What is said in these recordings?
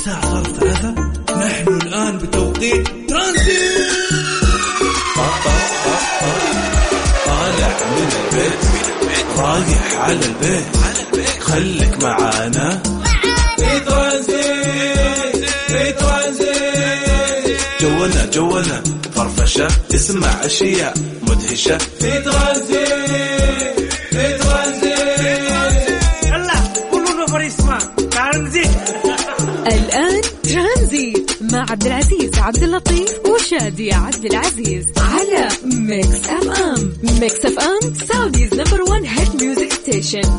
الساعة صارت 3. نحن الآن بتوقيت ترانزيت. طالع من البيت رايح على البيت، خليك معانا في ترانزيت. في ترانزيت جونا فرفشة، اسمع أشياء مدهشة في ترانزيت. في ترانزيت يلا كلنا فريسما ترانزيت. الآن ترانزيت مع عبد العزيز عبد اللطيف وشادي عبد العزيز على ميكس اف ام. ميكس اف ام سعوديز نمبر 1 هيت ميوزك ستيشن.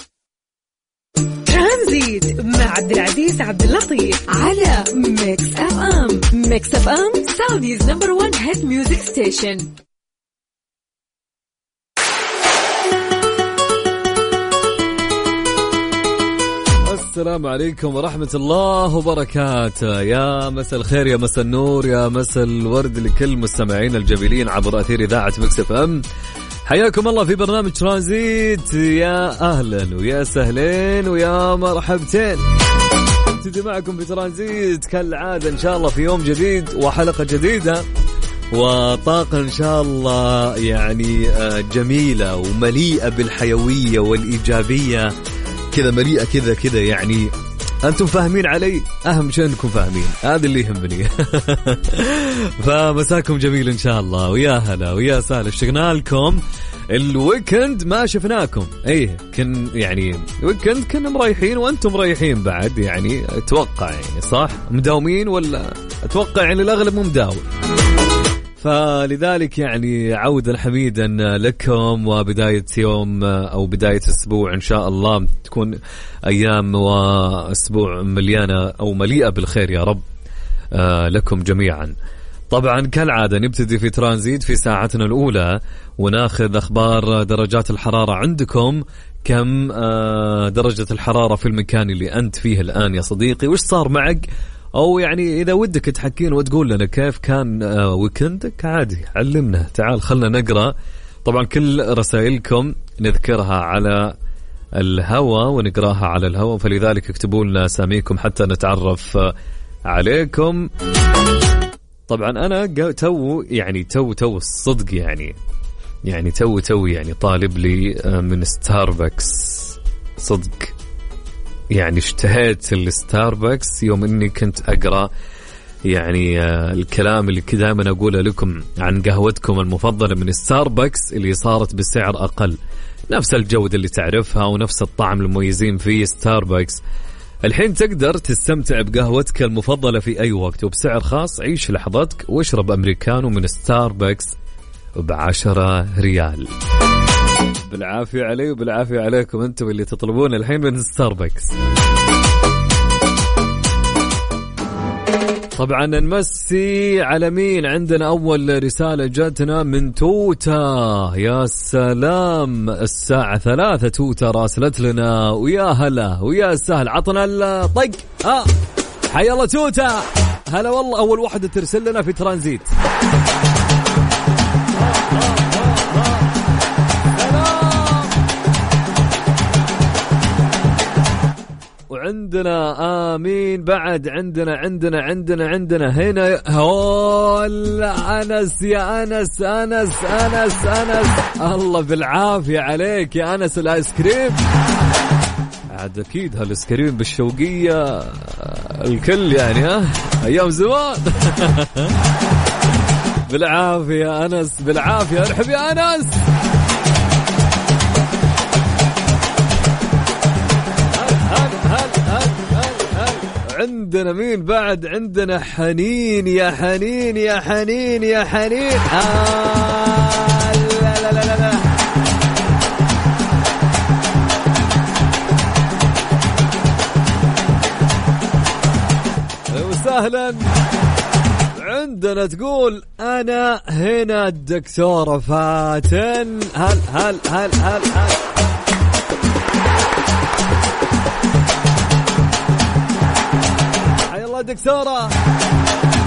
ترانزيت مع عبد العزيز عبد اللطيف على ميكس اف ام. ميكس اف ام سعوديز نمبر 1 هيت ميوزك ستيشن. السلام عليكم ورحمة الله وبركاته. يا مساء الخير، يا مساء النور، يا مساء الورد لكل مستمعين الجميلين عبر أثير إذاعة ميكس اف ام. حياكم الله في برنامج ترانزيت. يا أهلا ويا سهلين ويا مرحبتين. ابتدي معكم في ترانزيت كالعادة إن شاء الله في يوم جديد وحلقة جديدة وطاقة إن شاء الله يعني جميلة ومليئة بالحيوية والإيجابية، كذا مليئة كذا يعني أنتم فاهمين علي. أهم شيء أنكم فاهمين، هذا اللي يهمني. فمساكم جميل إن شاء الله، ويا هلا ويا سهلا. اشتقنا لكم الويكند، ما شفناكم. ايه يعني ويكند كنا مريحين وأنتم مريحين بعد، يعني أتوقع يعني صح مداومين، ولا أتوقع يعني الأغلب مو مداوم. فلذلك يعني عودا حميدا لكم، وبداية يوم أو بداية أسبوع إن شاء الله تكون أيام وأسبوع مليانة أو مليئة بالخير يا رب لكم جميعا. طبعا كالعادة نبتدي في ترانزيت في ساعتنا الأولى وناخذ أخبار درجات الحرارة عندكم. كم درجة الحرارة في المكان اللي أنت فيه الآن يا صديقي؟ وش صار معك؟ أو يعني إذا ودك تحكين وتقول لنا كيف كان ويكندك عادي، علمنا، تعال خلنا نقرأ. طبعا كل رسائلكم نذكرها على الهواء ونقراها على الهواء، فلذلك اكتبوا لنا ساميكم حتى نتعرف عليكم. طبعا أنا تو الصدق يعني تو يعني طالب لي من ستاربكس صدق. يعني اشتهيت الستاربكس يوم اني كنت اقرا يعني الكلام اللي كذا دائما اقوله لكم عن قهوتكم المفضله من ستاربكس اللي صارت بسعر اقل، نفس الجوده اللي تعرفها ونفس الطعم المميزين في ستاربكس. الحين تقدر تستمتع بقهوتك المفضله في اي وقت وبسعر خاص. عيش لحظتك واشرب امريكانو من ستاربكس ب10 ريال. بالعافية علي وبالعافية عليكم أنتم اللي تطلبون الحين من ستاربكس. طبعا نمسي على مين؟ عندنا أول رسالة جاتنا من توتا. يا سلام، الساعة 3 توتا راسلت لنا، ويا هلا ويا سهل. عطنا الطق. حيا الله توتا، هلا والله. أول واحدة ترسل لنا في ترانزيت. وعندنا آمين بعد. عندنا هنا هولا أنس. يا أنس الله بالعافية عليك يا أنس. الآيس كريم عاد أكيد هالآيس كريم بالشوقية الكل يعني أيام زمان. بالعافية يا أنس، بالعافية. ارحب يا أنس. عندنا مين بعد؟ عندنا حنين. يا حنين لا وسهلا. عندنا تقول أنا هنا الدكتورة فاتن. هل حيا الله دكتورة.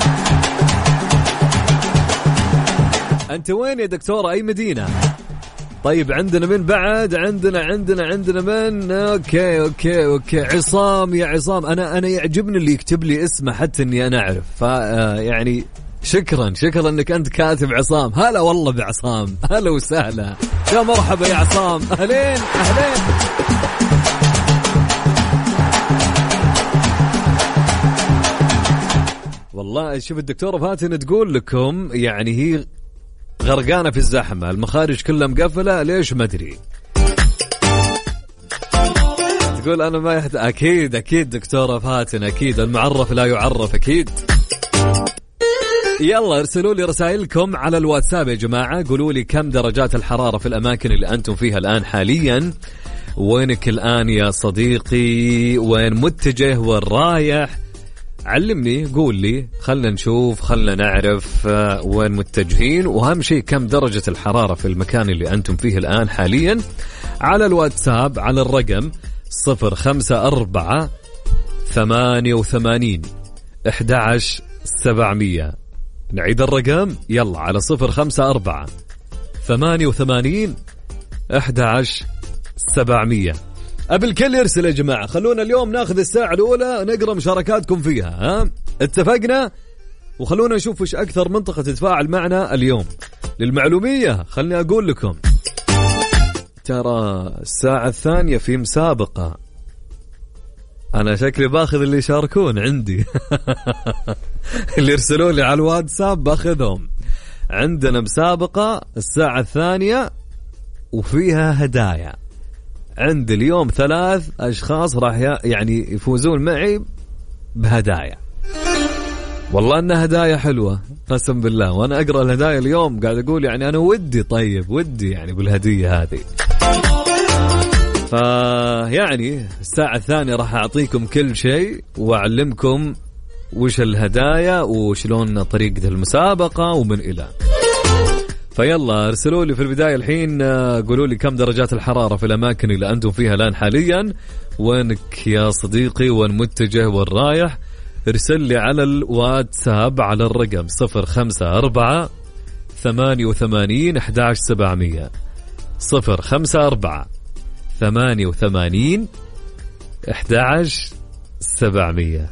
أنت وين يا دكتورة؟ أي مدينة؟ طيب عندنا من بعد؟ عندنا من اوكي عصام. يا عصام انا يعجبني اللي يكتب لي اسمه حتى اني انا اعرف، يعني شكرا انك انت كاتب عصام. هلا والله بعصام، هلا وسهلا، يا مرحبا يا عصام، اهلين. والله شوف الدكتورة فاتن تقول لكم يعني هي غرقانة في الزحمة، المخارج كلها مقفلة، ليش ما أدري. تقول أنا ما أكيد دكتورة فاتن، أكيد المعرف لا يعرف أكيد. يلا ارسلوا لي رسائلكم على الواتساب يا جماعة، قولوا لي كم درجات الحرارة في الأماكن اللي أنتم فيها الآن حاليا. وينك الآن يا صديقي؟ وين متجه؟ وين رايح؟ علمني، قول لي، خلنا نشوف، خلنا نعرف وين متجهين، وأهم شيء كم درجة الحرارة في المكان اللي أنتم فيه الآن حاليا على الواتساب على الرقم 054-88-11700. نعيد الرقم، يلا على 054-88-11700. الكل يرسل يا جماعة، خلونا اليوم ناخذ الساعة الأولى نقرأ مشاركاتكم فيها، ها اتفقنا؟ وخلونا نشوف وش أكثر منطقة تتفاعل معنا اليوم. للمعلومية خلني أقول لكم، ترى الساعة الثانية في مسابقة، أنا شكلي باخذ اللي يشاركون عندي اللي يرسلوا لي على الواتساب باخذهم. عندنا مسابقة الساعة الثانية وفيها هدايا. عندي اليوم 3 أشخاص راح يعني يفوزون معي بهدايا، والله إنها هدايا حلوة قسم بالله. وأنا أقرأ الهدايا اليوم قاعد أقول يعني أنا ودي يعني بالهدية هذه. فيعني الساعة الثانية راح أعطيكم كل شيء وأعلمكم وش الهدايا وشلون طريقة المسابقة ومن إلى. فيلا ارسلوا لي في البداية الحين، قولوا لي كم درجات الحرارة في الأماكن اللي أنتم فيها الآن حاليا. وينك يا صديقي؟ وين متجه؟ وين رايح؟ ارسل لي على الواتساب على الرقم 054-88-11700. 054-88-11700.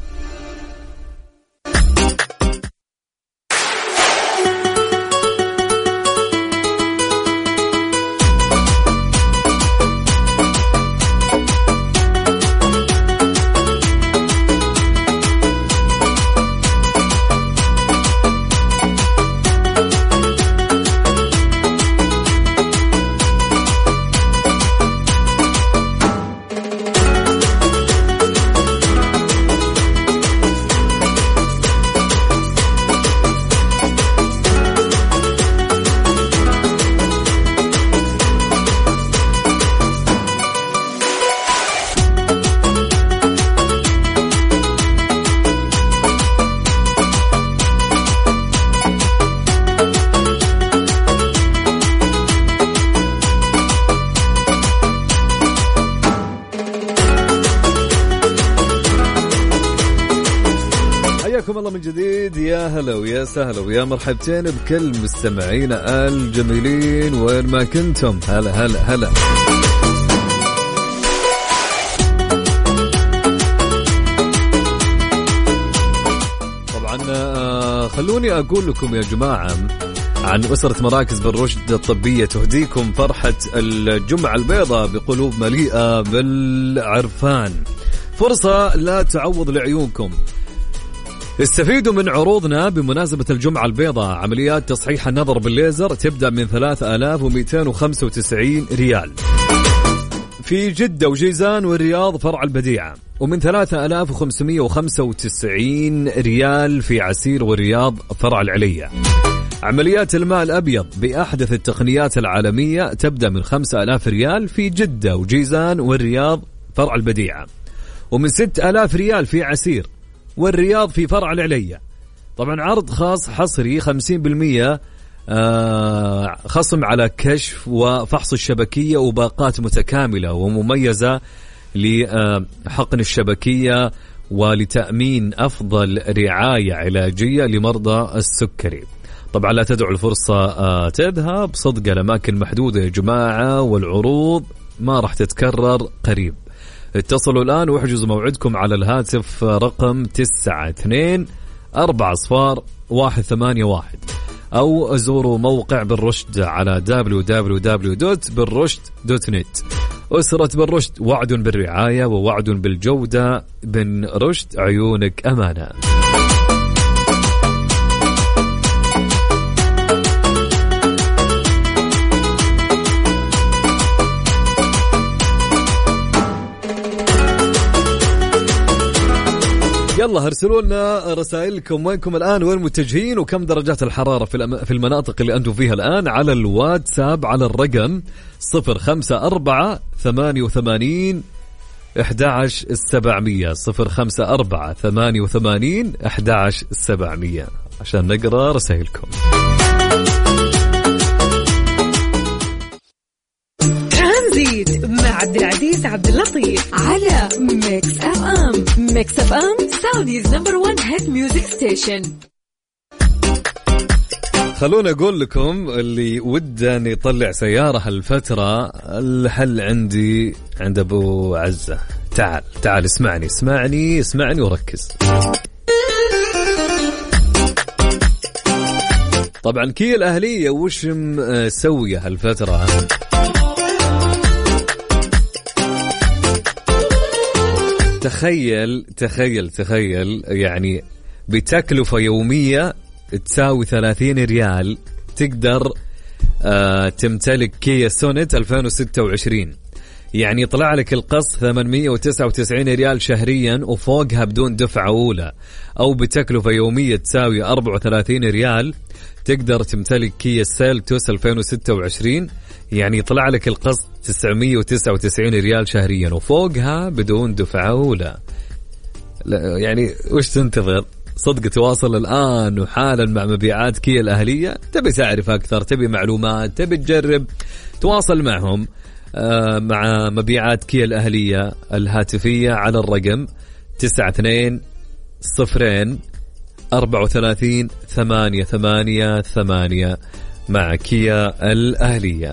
الله من جديد، يا هلا ويا سهلا ويا مرحبتين بكل مستمعينا الجميلين وين ما كنتم. هلا طبعا خلوني أقول لكم يا جماعة عن أسرة مراكز بالرشد الطبية تهديكم فرحة الجمعة البيضاء بقلوب مليئة بالعرفان. فرصة لا تعوض لعيونكم. استفيدوا من عروضنا بمناسبة الجمعة البيضاء. عمليات تصحيح النظر بالليزر تبدأ من 3295 ريال في جدة وجيزان والرياض فرع البديعة، ومن 3595 ريال في عسير والرياض فرع العلية. عمليات الماء الأبيض بأحدث التقنيات العالمية تبدأ من 5000 ريال في جدة وجيزان والرياض فرع البديعة، ومن 6000 ريال في عسير والرياض في فرع العلية. طبعا عرض خاص حصري 50% خصم على كشف وفحص الشبكية وباقات متكاملة ومميزة لحقن الشبكية ولتأمين أفضل رعاية علاجية لمرضى السكري. طبعا لا تدعوا الفرصة تذهب، صدق الأماكن محدودة يا جماعة، والعروض ما راح تتكرر قريب. اتصلوا الآن واحجزوا موعدكم على الهاتف رقم 92400181 أو زوروا موقع بالرشد على www.بالرشد.net. أسرة بالرشد، وعد بالرعاية ووعد بالجودة. بن رشد، عيونك أمانة. يلا ارسلوا لنا رسائلكم، وينكم الآن، وين متجهين، وكم درجات الحرارة في المناطق اللي أنتم فيها الآن على الواتساب على الرقم 054-88-11-700 054-88-11-700 عشان نقرأ رسائلكم. ترانزيت مع عبد العزيز عبد اللطيف على ميكس اف ام. ميكس اف ام سعوديز نمبر 1 هيت ميوزك ستيشن. خلونا أقول لكم اللي ودان يطلع سيارة هالفترة، الحل عندي عند أبو عزة. تعال اسمعني وركز. طبعا كيا الأهلية وش مسوية هالفترة؟ تخيل يعني بتكلفة يومية تساوي 30 ريال تقدر تمتلك كيا سونيت 2026. يعني يطلع لك القسط 899 ريال شهريا وفوقها بدون دفعة أولى، أو بتكلفة يومية تساوي 34 ريال تقدر تمتلك كيا سيلتوس 2026. يعني يطلع لك القسط 999 ريال شهريا وفوقها بدون دفعة أولى. يعني وش تنتظر؟ صدق تواصل الآن وحالا مع مبيعات كيا الأهلية. تبي تعرف أكثر، تبي معلومات، تبي تجرب، تواصل معهم مع مبيعات كيا الأهلية الهاتفية على الرقم 92-34-888 مع كيا الأهلية.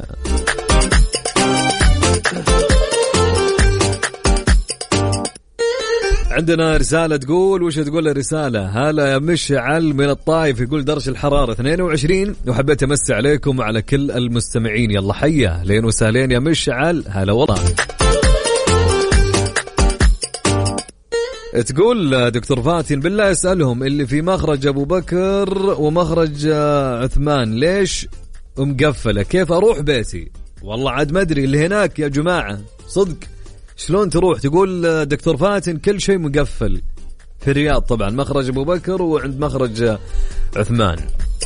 عندنا رسالة تقول، وش تقول الرسالة؟ هلا يا مشعل من الطايف، يقول درجة الحرارة 22 وحبيت أمسي عليكم وعلى كل المستمعين. يلا حيا لين وسهلين يا مشعل، هلا والله. تقول دكتور فاتن بالله اسألهم اللي في مخرج أبو بكر ومخرج عثمان ليش مقفلة، كيف أروح بيتي؟ والله عاد ما أدري اللي هناك يا جماعة، صدق شلون تروح؟ تقول دكتور فاتن كل شيء مقفل في الرياض، طبعا مخرج أبو بكر وعند مخرج عثمان.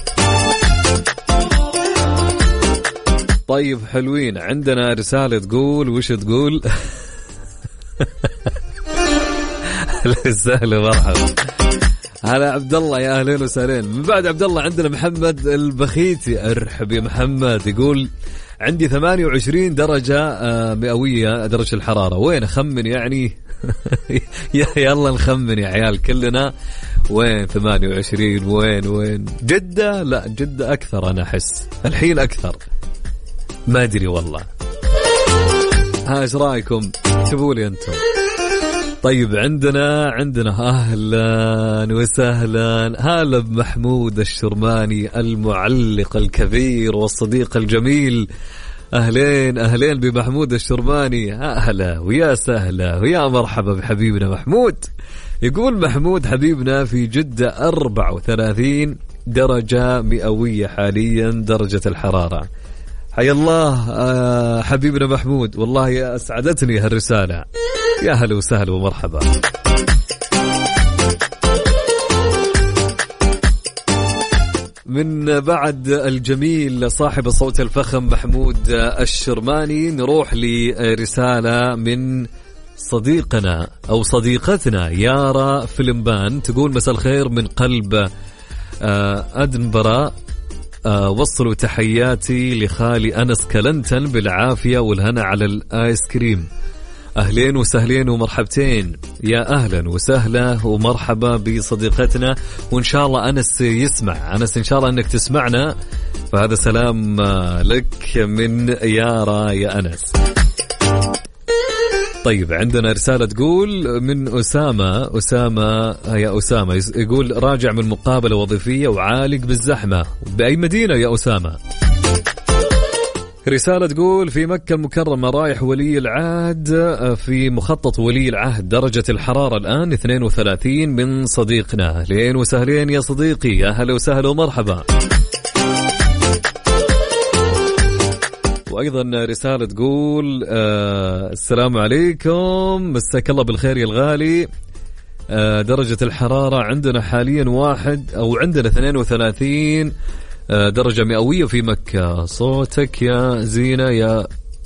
طيب حلوين. عندنا رسالة تقول، وش تقول؟ سهل مرحبا. هلا عبد الله، يا اهلين وسهلين. من بعد عبد الله عندنا محمد البخيتي، ارحب يا محمد. يقول عندي 28 درجة مئوية درجة الحرارة، وين أخمن يعني؟ يلا نخمن يا عيال كلنا، وين 28؟ وين جدة؟ لا جدة أكثر، أنا أحس الحين أكثر، ما أدري والله. ها إيش رأيكم؟ اكتبوا لي أنتم. طيب عندنا أهلا وسهلا، هلا بمحمود الشرماني المعلق الكبير والصديق الجميل. أهلين بمحمود الشرماني، أهلا ويا سهلا ويا مرحبا بحبيبنا محمود. يقول محمود حبيبنا في جدة 34 درجة مئوية حاليا درجة الحرارة. حيا الله حبيبنا محمود، والله أسعدتني هالرسالة، يا هلا وسهلا ومرحبا. من بعد الجميل صاحب الصوت الفخم محمود الشرماني نروح لرسالة من صديقنا أو صديقتنا يارا فيلمبان. تقول مساء الخير من قلب أدنبرا، وصلوا تحياتي لخالي أنس كلنتن بالعافية والهنا على الآيس كريم. أهلين وسهلين ومرحبتين، يا أهلا وسهلا ومرحبا بصديقتنا. وإن شاء الله أنس يسمع، أنس إن شاء الله أنك تسمعنا، فهذا سلام لك من يارا يا أنس. طيب عندنا رسالة تقول من أسامة يا أسامة، يقول راجع من مقابلة وظيفية وعالق بالزحمة. بأي مدينة يا أسامة؟ رسالة تقول في مكة المكرمة رايح ولي العهد، في مخطط ولي العهد درجة الحرارة الآن 32 من صديقنا. أهلين وسهلين يا صديقي، يا هلا وسهلا ومرحبا. وأيضا رسالة تقول السلام عليكم، مساك الله بالخير يا الغالي. درجة الحرارة عندنا حاليا عندنا 32 درجة مئوية في مكة. صوتك يا زينة يا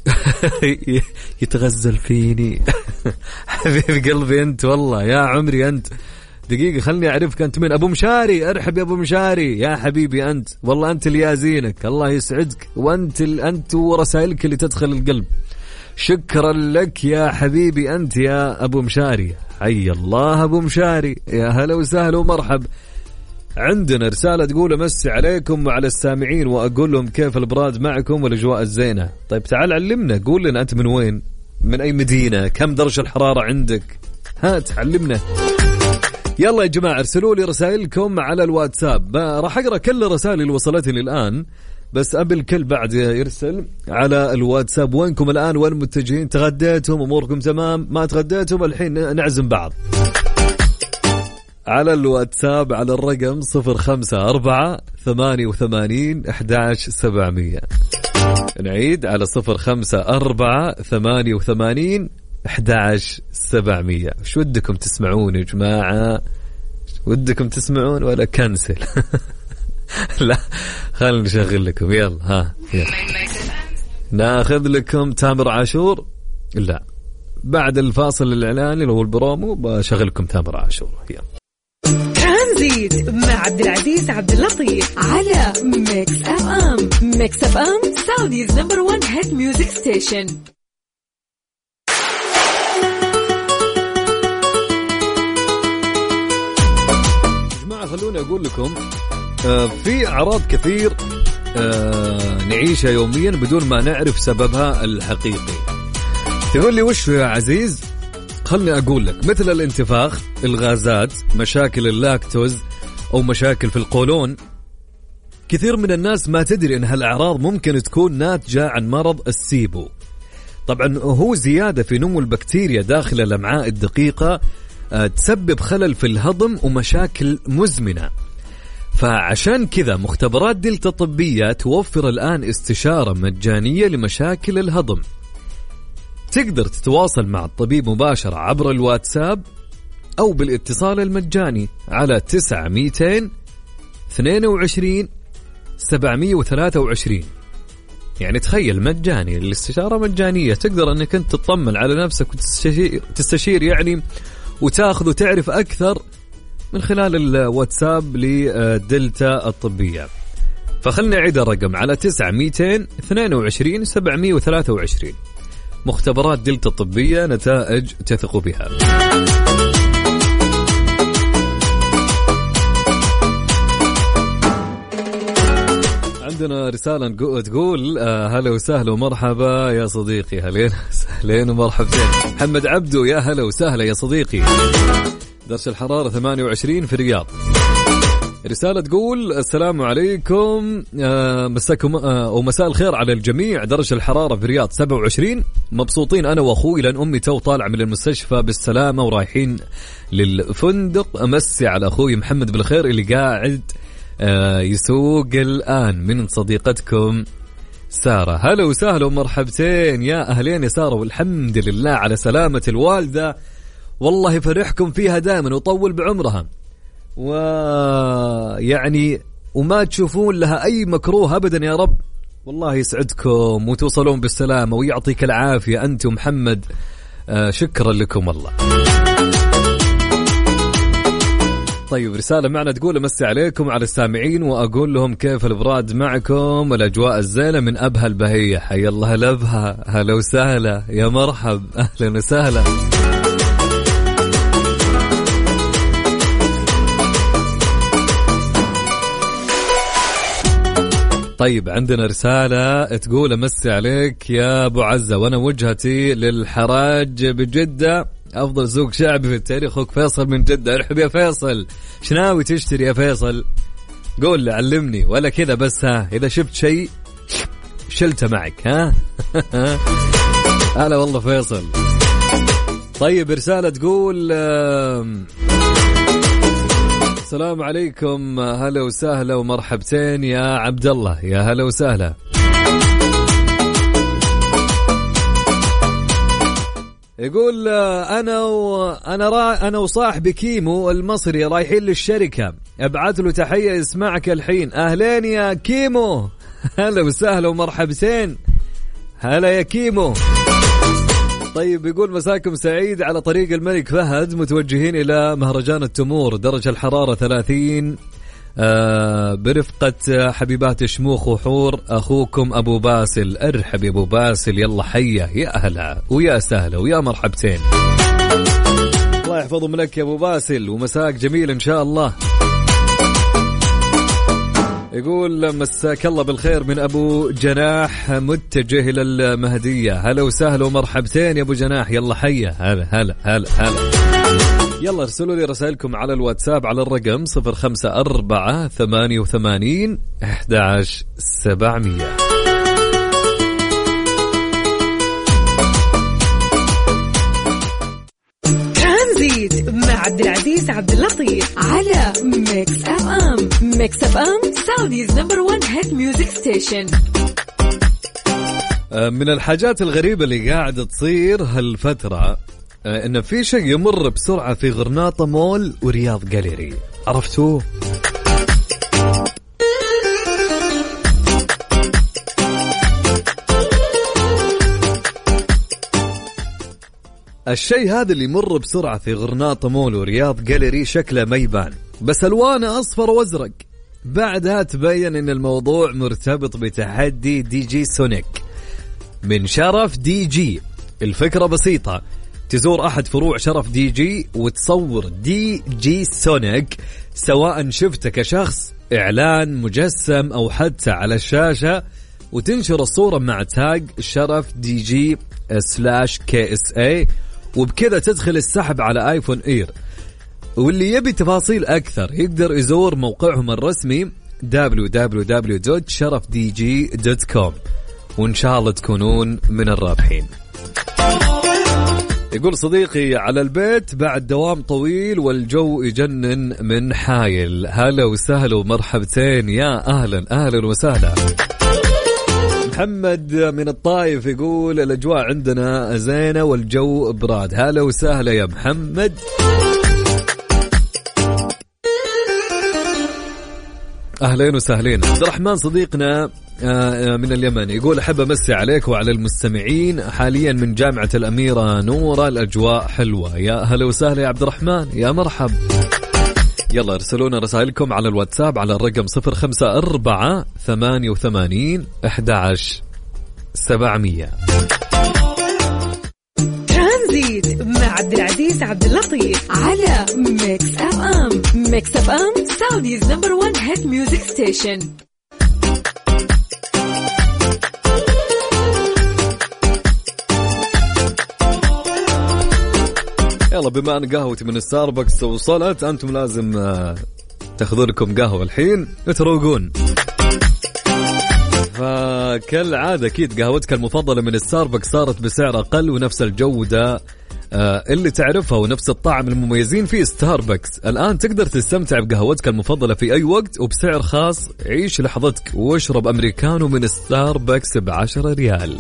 يتغزل فيني حبيب قلبي أنت، والله يا عمري أنت. دقيقة خلني أعرفك أنت من. أبو مشاري، أرحب يا أبو مشاري يا حبيبي أنت، والله أنت اللي يا زينك، الله يسعدك، وأنت ورسائلك اللي تدخل القلب. شكرا لك يا حبيبي أنت يا أبو مشاري، حي الله أبو مشاري، يا هلا وسهلا ومرحب. عندنا رسالة تقول أمسي عليكم وعلى السامعين وأقول لهم كيف البراد معكم والأجواء الزينة. طيب تعال علمنا، قول لنا أنت من وين، من أي مدينة، كم درجة الحرارة عندك، هات علمنا. يلا يا جماعة ارسلوا لي رسائلكم على الواتساب، راح أقرأ كل الرسائل اللي وصلتني الآن، بس قبل كل بعد يرسل على الواتساب وينكم الآن، وين متجهين، تغديتم، أموركم تمام، ما تغديتم، الحين نعزم بعض على الواتساب على الرقم 054-88-11700. نعيد على 054-88-11700. شو ودكم تسمعون يا جماعة؟ ودكم تسمعون ولا كنسل؟ لا خلينا نشغل لكم، يلا ناخذ لكم تامر عاشور. لا بعد الفاصل الإعلاني اللي هو البرومو بشغلكم تامر عاشور. يلا ترانزيت مع عبد العزيز عبد اللطيف على ميكس اف ام. ميكس اف ام سعوديز نمبر 1 هيت ميوزك ستيشن. جماعة خلوني أقول لكم في أعراض كثير نعيشها يوميا بدون ما نعرف سببها الحقيقي. تقول لي وش يا عزيز؟ خلني أقول لك، مثل الانتفاخ، الغازات، مشاكل اللاكتوز أو مشاكل في القولون. كثير من الناس ما تدري أن هالأعراض ممكن تكون ناتجة عن مرض السيبو. طبعا هو زيادة في نمو البكتيريا داخل الأمعاء الدقيقة، تسبب خلل في الهضم ومشاكل مزمنة. فعشان كذا مختبرات دلتا الطبية توفر الآن استشارة مجانية لمشاكل الهضم. تقدر تتواصل مع الطبيب مباشرة عبر الواتساب أو بالاتصال المجاني على 9-222-723. يعني تخيل مجاني، الاستشارة مجانية، تقدر أنك أنت تطمن على نفسك وتستشير يعني، وتاخذ وتعرف أكثر من خلال الواتساب لدلتا الطبية. فخلنا نعيد الرقم على 9-222-723. مختبرات دلتا الطبية، نتائج تثق بها. عندنا رسالة تقول هلا وسهلا ومرحبا يا صديقي. هلين ومرحبتين. محمد عبدو، يا هلا وسهلا يا صديقي. درجة الحرارة 28 في الرياض. رسالة تقول السلام عليكم، مساكم ومساء الخير على الجميع. درجة الحرارة في الرياض 27، مبسوطين أنا وأخوي لأن أمي تو طالع من المستشفى بالسلامة ورايحين للفندق. أمسي على أخوي محمد بالخير اللي قاعد يسوق الآن، من صديقتكم سارة. هلا وسهلا ومرحبتين، يا أهلين يا سارة، والحمد لله على سلامة الوالدة، والله فرحكم فيها دائما وطول بعمرها، ويعني وما تشوفون لها أي مكروه أبدا يا رب. والله يسعدكم وتوصلون بالسلامة ويعطيك العافية أنت ومحمد. شكرا لكم والله. طيب رسالة معنا تقول أمسي عليكم على السامعين وأقول لهم كيف البراد معكم والأجواء الزينة من أبها البهية. حي الله لبها، هلا وسهلا، يا مرحب، أهلا وسهلا. طيب عندنا رسالة تقول أمسي عليك يا أبو عزة وأنا وجهتي للحراج بجدة، أفضل سوق شعبي في التاريخ، أخوك فيصل من جدة. ارحب يا فيصل، شناوي تشتري يا فيصل؟ قول لي علمني ولا كذا بس، ها إذا شفت شيء شلته معك ها. هلا والله فيصل. طيب رسالة تقول السلام عليكم، هلا وسهلا ومرحبتين يا عبد الله، يا هلا وسهلا. يقول أنا وصاحبي كيمو المصري رايحين للشركة، أبعث له تحية يسمعك الحين. أهلين يا كيمو، هلا وسهلا ومرحبتين، هلا يا كيمو. طيب يقول مساكم سعيد، على طريق الملك فهد متوجهين إلى مهرجان التمور، درجة الحرارة 30، برفقة حبيبات شموخ وحور، أخوكم أبو باسل. ارحب يا أبو باسل، يلا حيا، يا أهلا ويا سهلا ويا مرحبتين. الله يحفظهم لك يا أبو باسل ومساك جميل إن شاء الله. يقول مساك الله بالخير من أبو جناح متجه إلى المهدية. هلا وسهلا ومرحبتين يا أبو جناح، يلا حيا، هلا هلا هلا هلا. يلا ارسلوا لي رسائلكم على الواتساب على الرقم 0548811700. ترانزيت مع عبد العزيز عبد اللطيف على ميكس اف ام. ميكس اف ام سعوديز نمبر 1 هيت ميوزك ستيشن. من الحاجات الغريبة اللي قاعدة تصير هالفترة إن في شيء يمر بسرعة في غرناطة مول ورياض جاليري، عرفتوه؟ الشيء هذا اللي يمر بسرعة في غرناطة مول ورياض جاليري شكله ما يبان، بس ألوانه أصفر وأزرق. بعدها تبين إن الموضوع مرتبط بتحدي دي جي سونيك من شرف دي جي. الفكرة بسيطة، تزور أحد فروع شرف دي جي وتصور دي جي سونيك، سواء شفته كشخص، إعلان مجسم أو حتى على الشاشة، وتنشر الصورة مع تاج شرف دي جي /KSA، وبكذا تدخل السحب على آيفون إير. واللي يبي تفاصيل أكثر يقدر يزور موقعهم الرسمي www.sharafdg.com، وإن شاء الله تكونون من الرابحين. يقول صديقي على البيت بعد دوام طويل والجو يجنن من حايل. هلا وسهلا ومرحبتين، يا أهلا أهلا وسهلا. محمد من الطائف يقول الأجواء عندنا زينة والجو براد. هلا وسهلا يا محمد. أهلين وسهلين. عبد الرحمن صديقنا من اليمن يقول أحب أمسي عليك وعلى المستمعين، حاليا من جامعة الأميرة نورة، الأجواء حلوة. يا أهلا وسهلا يا عبد الرحمن، يا مرحب. يلا ارسلونا رسائلكم على الواتساب على الرقم 0548811700. ترانزيت مع عبد العزيز عبد اللطيف على ميكس اف ام. ميكس اف ام سعوديز نمبر 1 هيت ميوزك ستيشن. يلا بما أن قهوتي من ستاربكس وصلت، أنتم لازم تاخذون لكم قهوة الحين تروقون. فكالعادة أكيد قهوتك المفضلة من ستاربكس صارت بسعر أقل ونفس الجودة اللي تعرفها ونفس الطعم المميزين في ستاربكس. الآن تقدر تستمتع بقهوتك المفضلة في أي وقت وبسعر خاص. عيش لحظتك واشرب أمريكانو من ستاربكس ب10 ريال.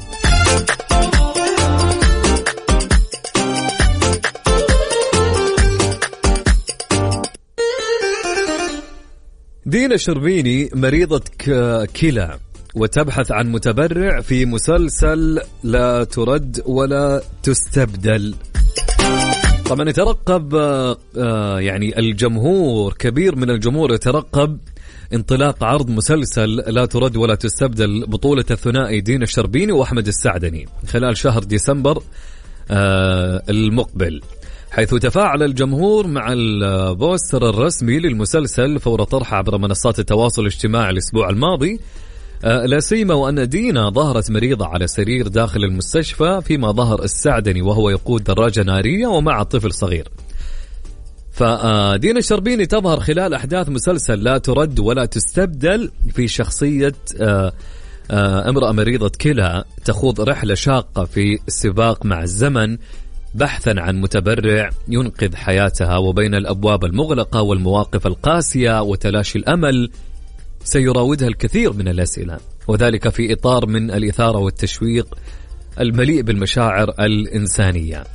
دينا شربيني مريضة كلى وتبحث عن متبرع في مسلسل لا ترد ولا تستبدل. طبعا يترقب يعني الجمهور، كبير من الجمهور يترقب انطلاق عرض مسلسل لا ترد ولا تستبدل بطولة الثنائي دينا الشربيني وأحمد السعدني خلال شهر ديسمبر المقبل، حيث تفاعل الجمهور مع البوستر الرسمي للمسلسل فور طرحه عبر منصات التواصل الاجتماعي الأسبوع الماضي، لا سيما وأن دينا ظهرت مريضة على سرير داخل المستشفى، فيما ظهر السعدني وهو يقود دراجة نارية ومع طفل صغير. فدينا الشربيني تظهر خلال أحداث مسلسل لا ترد ولا تستبدل في شخصية امرأة مريضة كلى تخوض رحلة شاقة في السباق مع الزمن بحثا عن متبرع ينقذ حياتها، وبين الأبواب المغلقة والمواقف القاسية وتلاشي الأمل سيراودها الكثير من الأسئلة، وذلك في إطار من الإثارة والتشويق المليء بالمشاعر الإنسانية.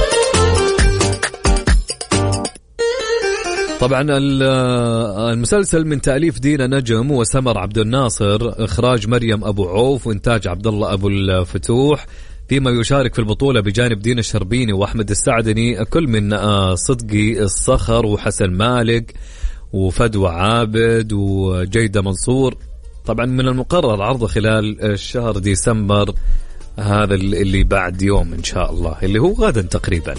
طبعا المسلسل من تأليف دينا نجم وسمر عبد الناصر، إخراج مريم أبو عوف، وإنتاج عبد الله أبو الفتوح، فيما يشارك في البطولة بجانب دينا الشربيني وأحمد السعدني كل من صدقي الصخر وحسن مالك وفدوى عابد وجيدة منصور. طبعا من المقرر عرضه خلال الشهر ديسمبر هذا اللي بعد يوم إن شاء الله، اللي هو غدا تقريبا.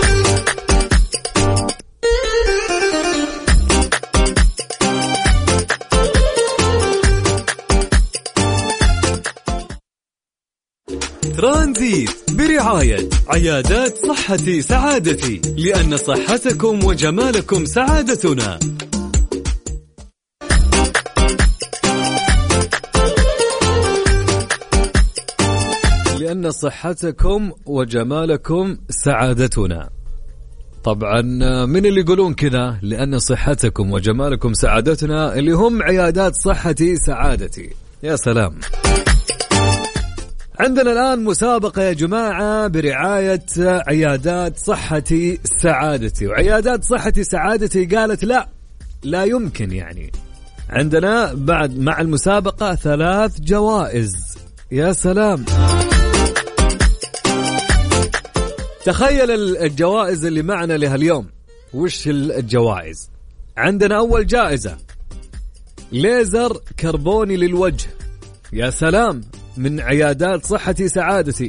ترانزيت برعاية عيادات صحتي سعادتي، لأن صحتكم وجمالكم سعادتنا. لأن صحتكم وجمالكم سعادتنا. طبعا من اللي يقولون كذا؟ لأن صحتكم وجمالكم سعادتنا، اللي هم عيادات صحتي سعادتي. يا سلام. عندنا الآن مسابقة يا جماعة برعاية عيادات صحتي سعادتي، وعيادات صحتي سعادتي قالت لا يمكن، يعني عندنا بعد مع المسابقة 3 جوائز. يا سلام. تخيل الجوائز اللي معنا لهاليوم. وش الجوائز؟ عندنا أول جائزة ليزر كربوني للوجه. يا سلام، من عيادات صحتي سعادتي.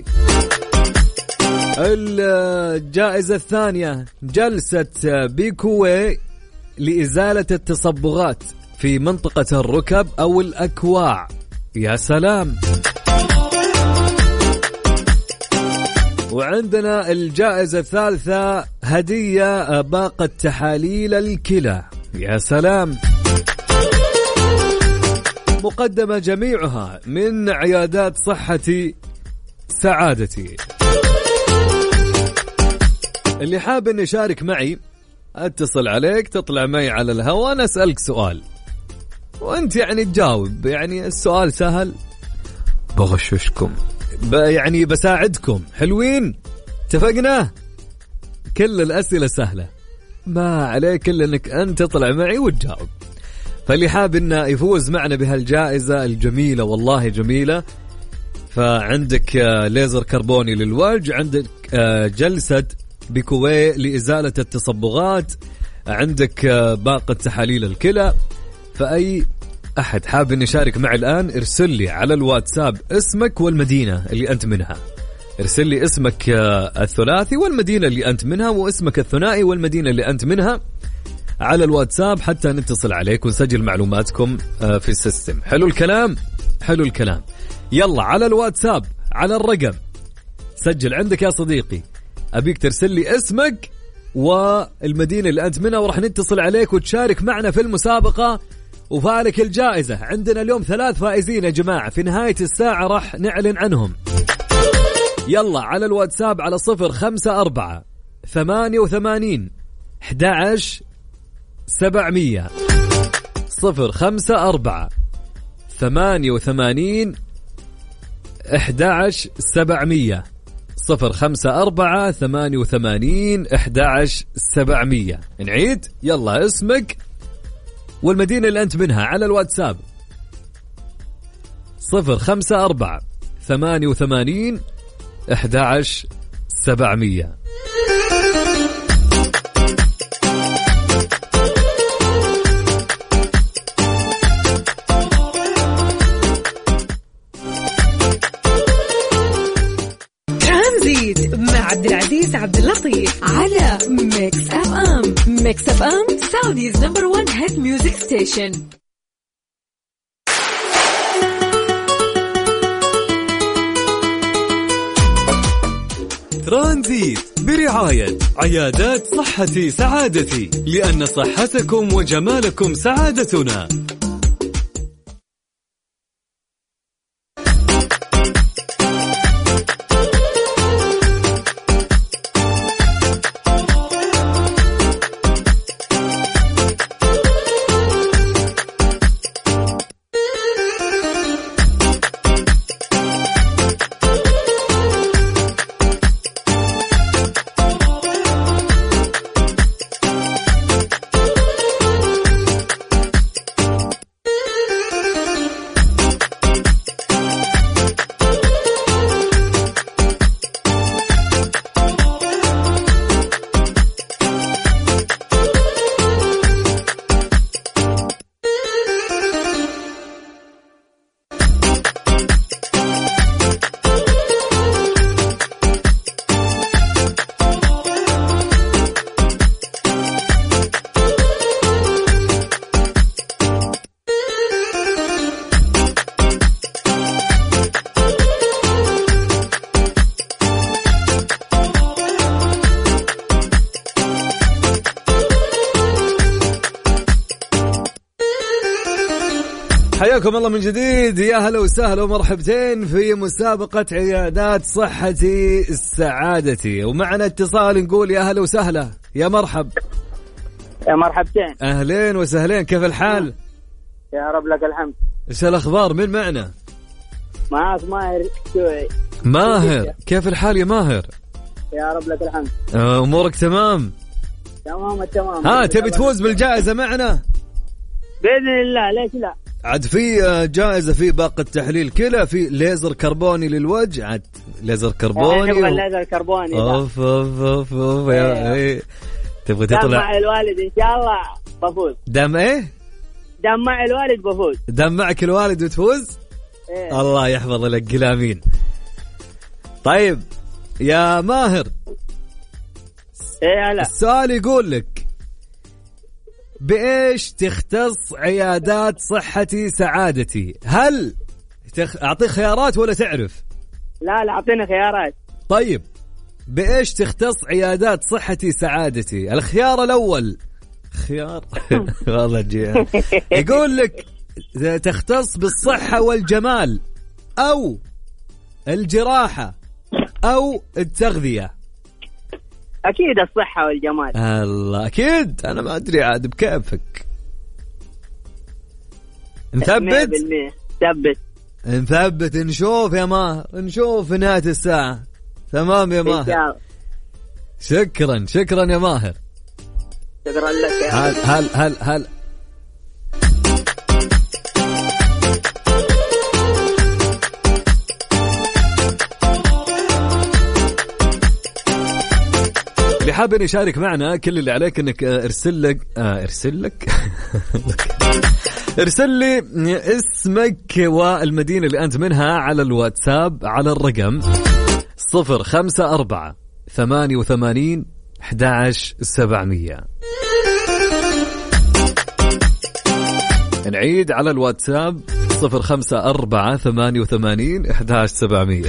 الجائزة الثانية جلسة بيكوي لإزالة التصبغات في منطقة الركب أو الأكواع. يا سلام. وعندنا الجائزة الثالثة هدية باقة تحاليل الكلى. يا سلام. مقدمة جميعها من عيادات صحتي سعادتي. اللي حاب أن يشارك معي اتصل عليك، تطلع معي على الهواء، أنا أسألك سؤال وأنت يعني تجاوب. يعني السؤال سهل، بغششكم يعني بساعدكم. حلوين؟ اتفقنا؟ كل الأسئلة سهلة، ما عليك إلا أنك أنت تطلع معي وتجاوب. فاللي حاب إنه يفوز معنا بهالجائزة الجميلة، والله جميلة، فعندك ليزر كربوني للوجه، عندك جلسة بيكوي لإزالة التصبغات، عندك باقة تحاليل الكلى. فأي أحد حاب إن يشارك معي الآن ارسل لي على الواتساب اسمك والمدينة اللي أنت منها. ارسل لي اسمك الثلاثي والمدينة اللي أنت منها، واسمك الثنائي والمدينة اللي أنت منها على الواتساب حتى نتصل عليك ونسجل معلوماتكم في السيستم. حلو الكلام؟ حلو الكلام. يلا على الواتساب على الرقم، سجل عندك يا صديقي، أبيك ترسل لي اسمك والمدينة اللي أنت منها، ورح نتصل عليك وتشارك معنا في المسابقة وفالك الجائزة. عندنا اليوم 3 فائزين يا جماعة، في نهاية الساعة رح نعلن عنهم. يلا على الواتساب على 054 88 11 700 054 88 11 700 054 88 11 700. نعيد، يلا اسمك والمدينة اللي أنت منها على الواتساب 054 88 11 700. العزيز عبد اللطيف على ميكس اف ام. ميكس اف ام سعوديز نمبر 1 هيت ميوزك ستيشن. ترانزيت برعاية عيادات صحتي سعادتي، لأن صحتكم وجمالكم سعادتنا. حياكم الله من جديد، يا هلا وسهلا ومرحبتين في مسابقة عيادات صحتي سعادتي، ومعنا اتصال نقول يا هلا وسهلا، يا مرحب. يا مرحبتين. أهلين وسهلين، كيف الحال؟ يا رب لك الحمد. إيش الأخبار؟ من معنا؟ معاك ماهر شوي. ماهر، كيف الحال يا ماهر؟ يا رب لك الحمد. أمورك تمام؟ تمام التمام. ها تبي تفوز بالجائزة معنا؟ بإذن الله، ليش لا؟ عاد في جائزة، في باقة تحليل كلى، في ليزر كربوني للوجه، عاد ليزر كربوني نبغى الليزر كربوني. اوف اوف اوف اوف يا ايه. تبغى دم تطلع مع الوالد ان شاء الله بفوز. دم ايه؟ دم مع الوالد بفوز. دم معك الوالد وتفوز؟ إيه. الله يحفظ لك، قلامين. طيب يا ماهر، ايه هلا. السؤال يقول لك بإيش تختص عيادات صحتي سعادتي؟ هل أعطيك خيارات ولا تعرف؟ لا أعطينا خيارات. طيب بإيش تختص عيادات صحتي سعادتي؟ الخيار الأول خيار والله جي يقول لك تختص بالصحة والجمال، أو الجراحة، أو التغذية. أكيد الصحة والجمال. الله أكيد، أنا ما أدري عاد بكيفك. نثبت؟ نثبت، نشوف يا ماهر، نشوف في نهاية الساعة. تمام يا ماهر، شكرا شكرا يا ماهر. شكرا لك يا هل اللي حابين يشارك معنا، كل اللي عليك انك ارسل لي اسمك والمدينة اللي انت منها على الواتساب على الرقم 054 88 11700. نعيد على الواتساب 054 88 11700.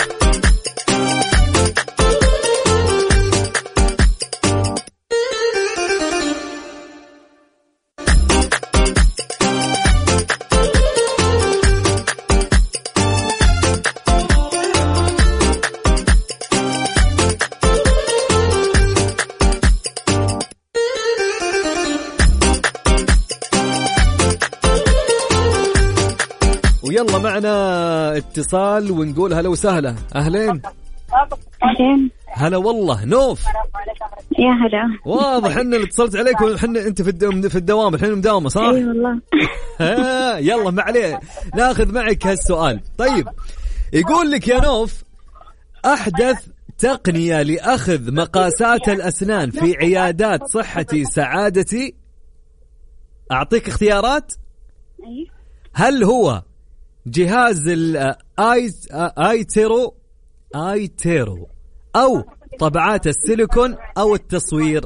ويلا معنا اتصال ونقول هلا وسهلا. أهلين. هلا والله. نوف، يا هلا. واضح ان اللي اتصلت عليك وحنا انت في الدوام الحين، مداومه صح؟ اي والله. يلا ما عليه، ناخذ معك هالسؤال. طيب يقول لك يا نوف، احدث تقنية لأخذ مقاسات الأسنان في عيادات صحتي سعادتي. أعطيك اختيارات. هل هو جهاز الايتيرو أو طبعات السيليكون أو التصوير؟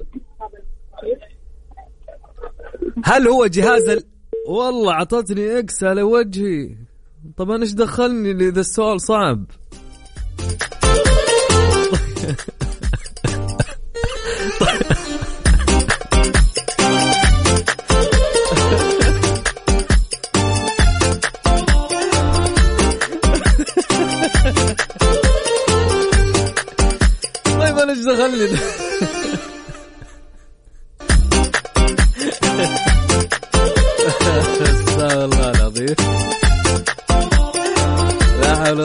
هل هو جهاز والله عطتني إكس على وجهي. طبعا إيش دخلني إذا السؤال صعب؟ طيب أنا إيش دخلني؟ استغفر الله العظيم. لا حول.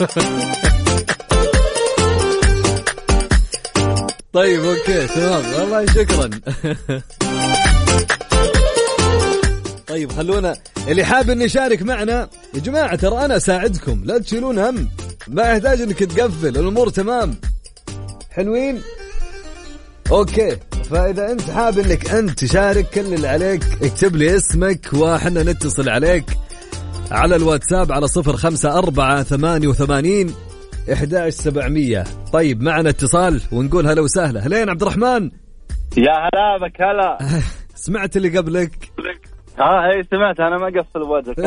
طيب اوكي تمام والله شكرا. طيب خلونا اللي حاب اني يشارك معنا يا جماعة، ترى انا اساعدكم لا تشيلون هم، ما يحتاج انك تقفل، الامور تمام حلوين. اوكي فاذا انت حاب انك انت تشارك كل اللي عليك اكتب لي اسمك وحنا نتصل عليك على الواتساب على 0548811700. طيب معنا اتصال ونقول هلا وسهلا. هلين عبد الرحمن. يا هلا بك هلا. سمعت اللي قبلك؟ هي سمعت. انا ما قفل وجهك.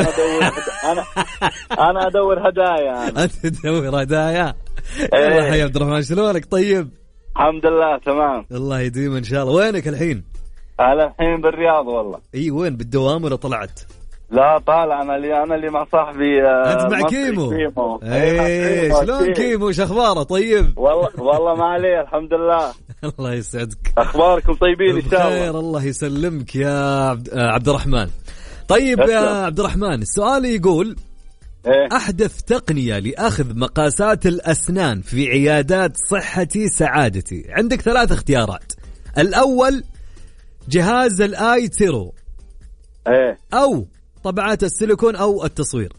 انا ادور هدايا. انت تدور هدايا. يلا حي عبد الرحمن، شلونك؟ طيب الحمد لله تمام. الله يديم ان شاء الله. وينك الحين؟ انا الحين بالرياض والله. اي وين بالدوام ولا طلعت؟ لا طالع. انا اللي مع صاحبي. انت مع كيمو. ايه شلون كيمو؟ ايش اخباره؟ طيب والله ما عليه الحمد لله. الله يسعدك. اخباركم طيبين ان شاء الله؟ خير الله يسلمك يا عبد الرحمن. طيب يا عبد الرحمن السؤال يقول أحدث تقنية لأخذ مقاسات الأسنان في عيادات صحتي سعادتي. عندك 3 اختيارات. الأول جهاز الآي تيرو، أو طبعات السيليكون، أو التصوير.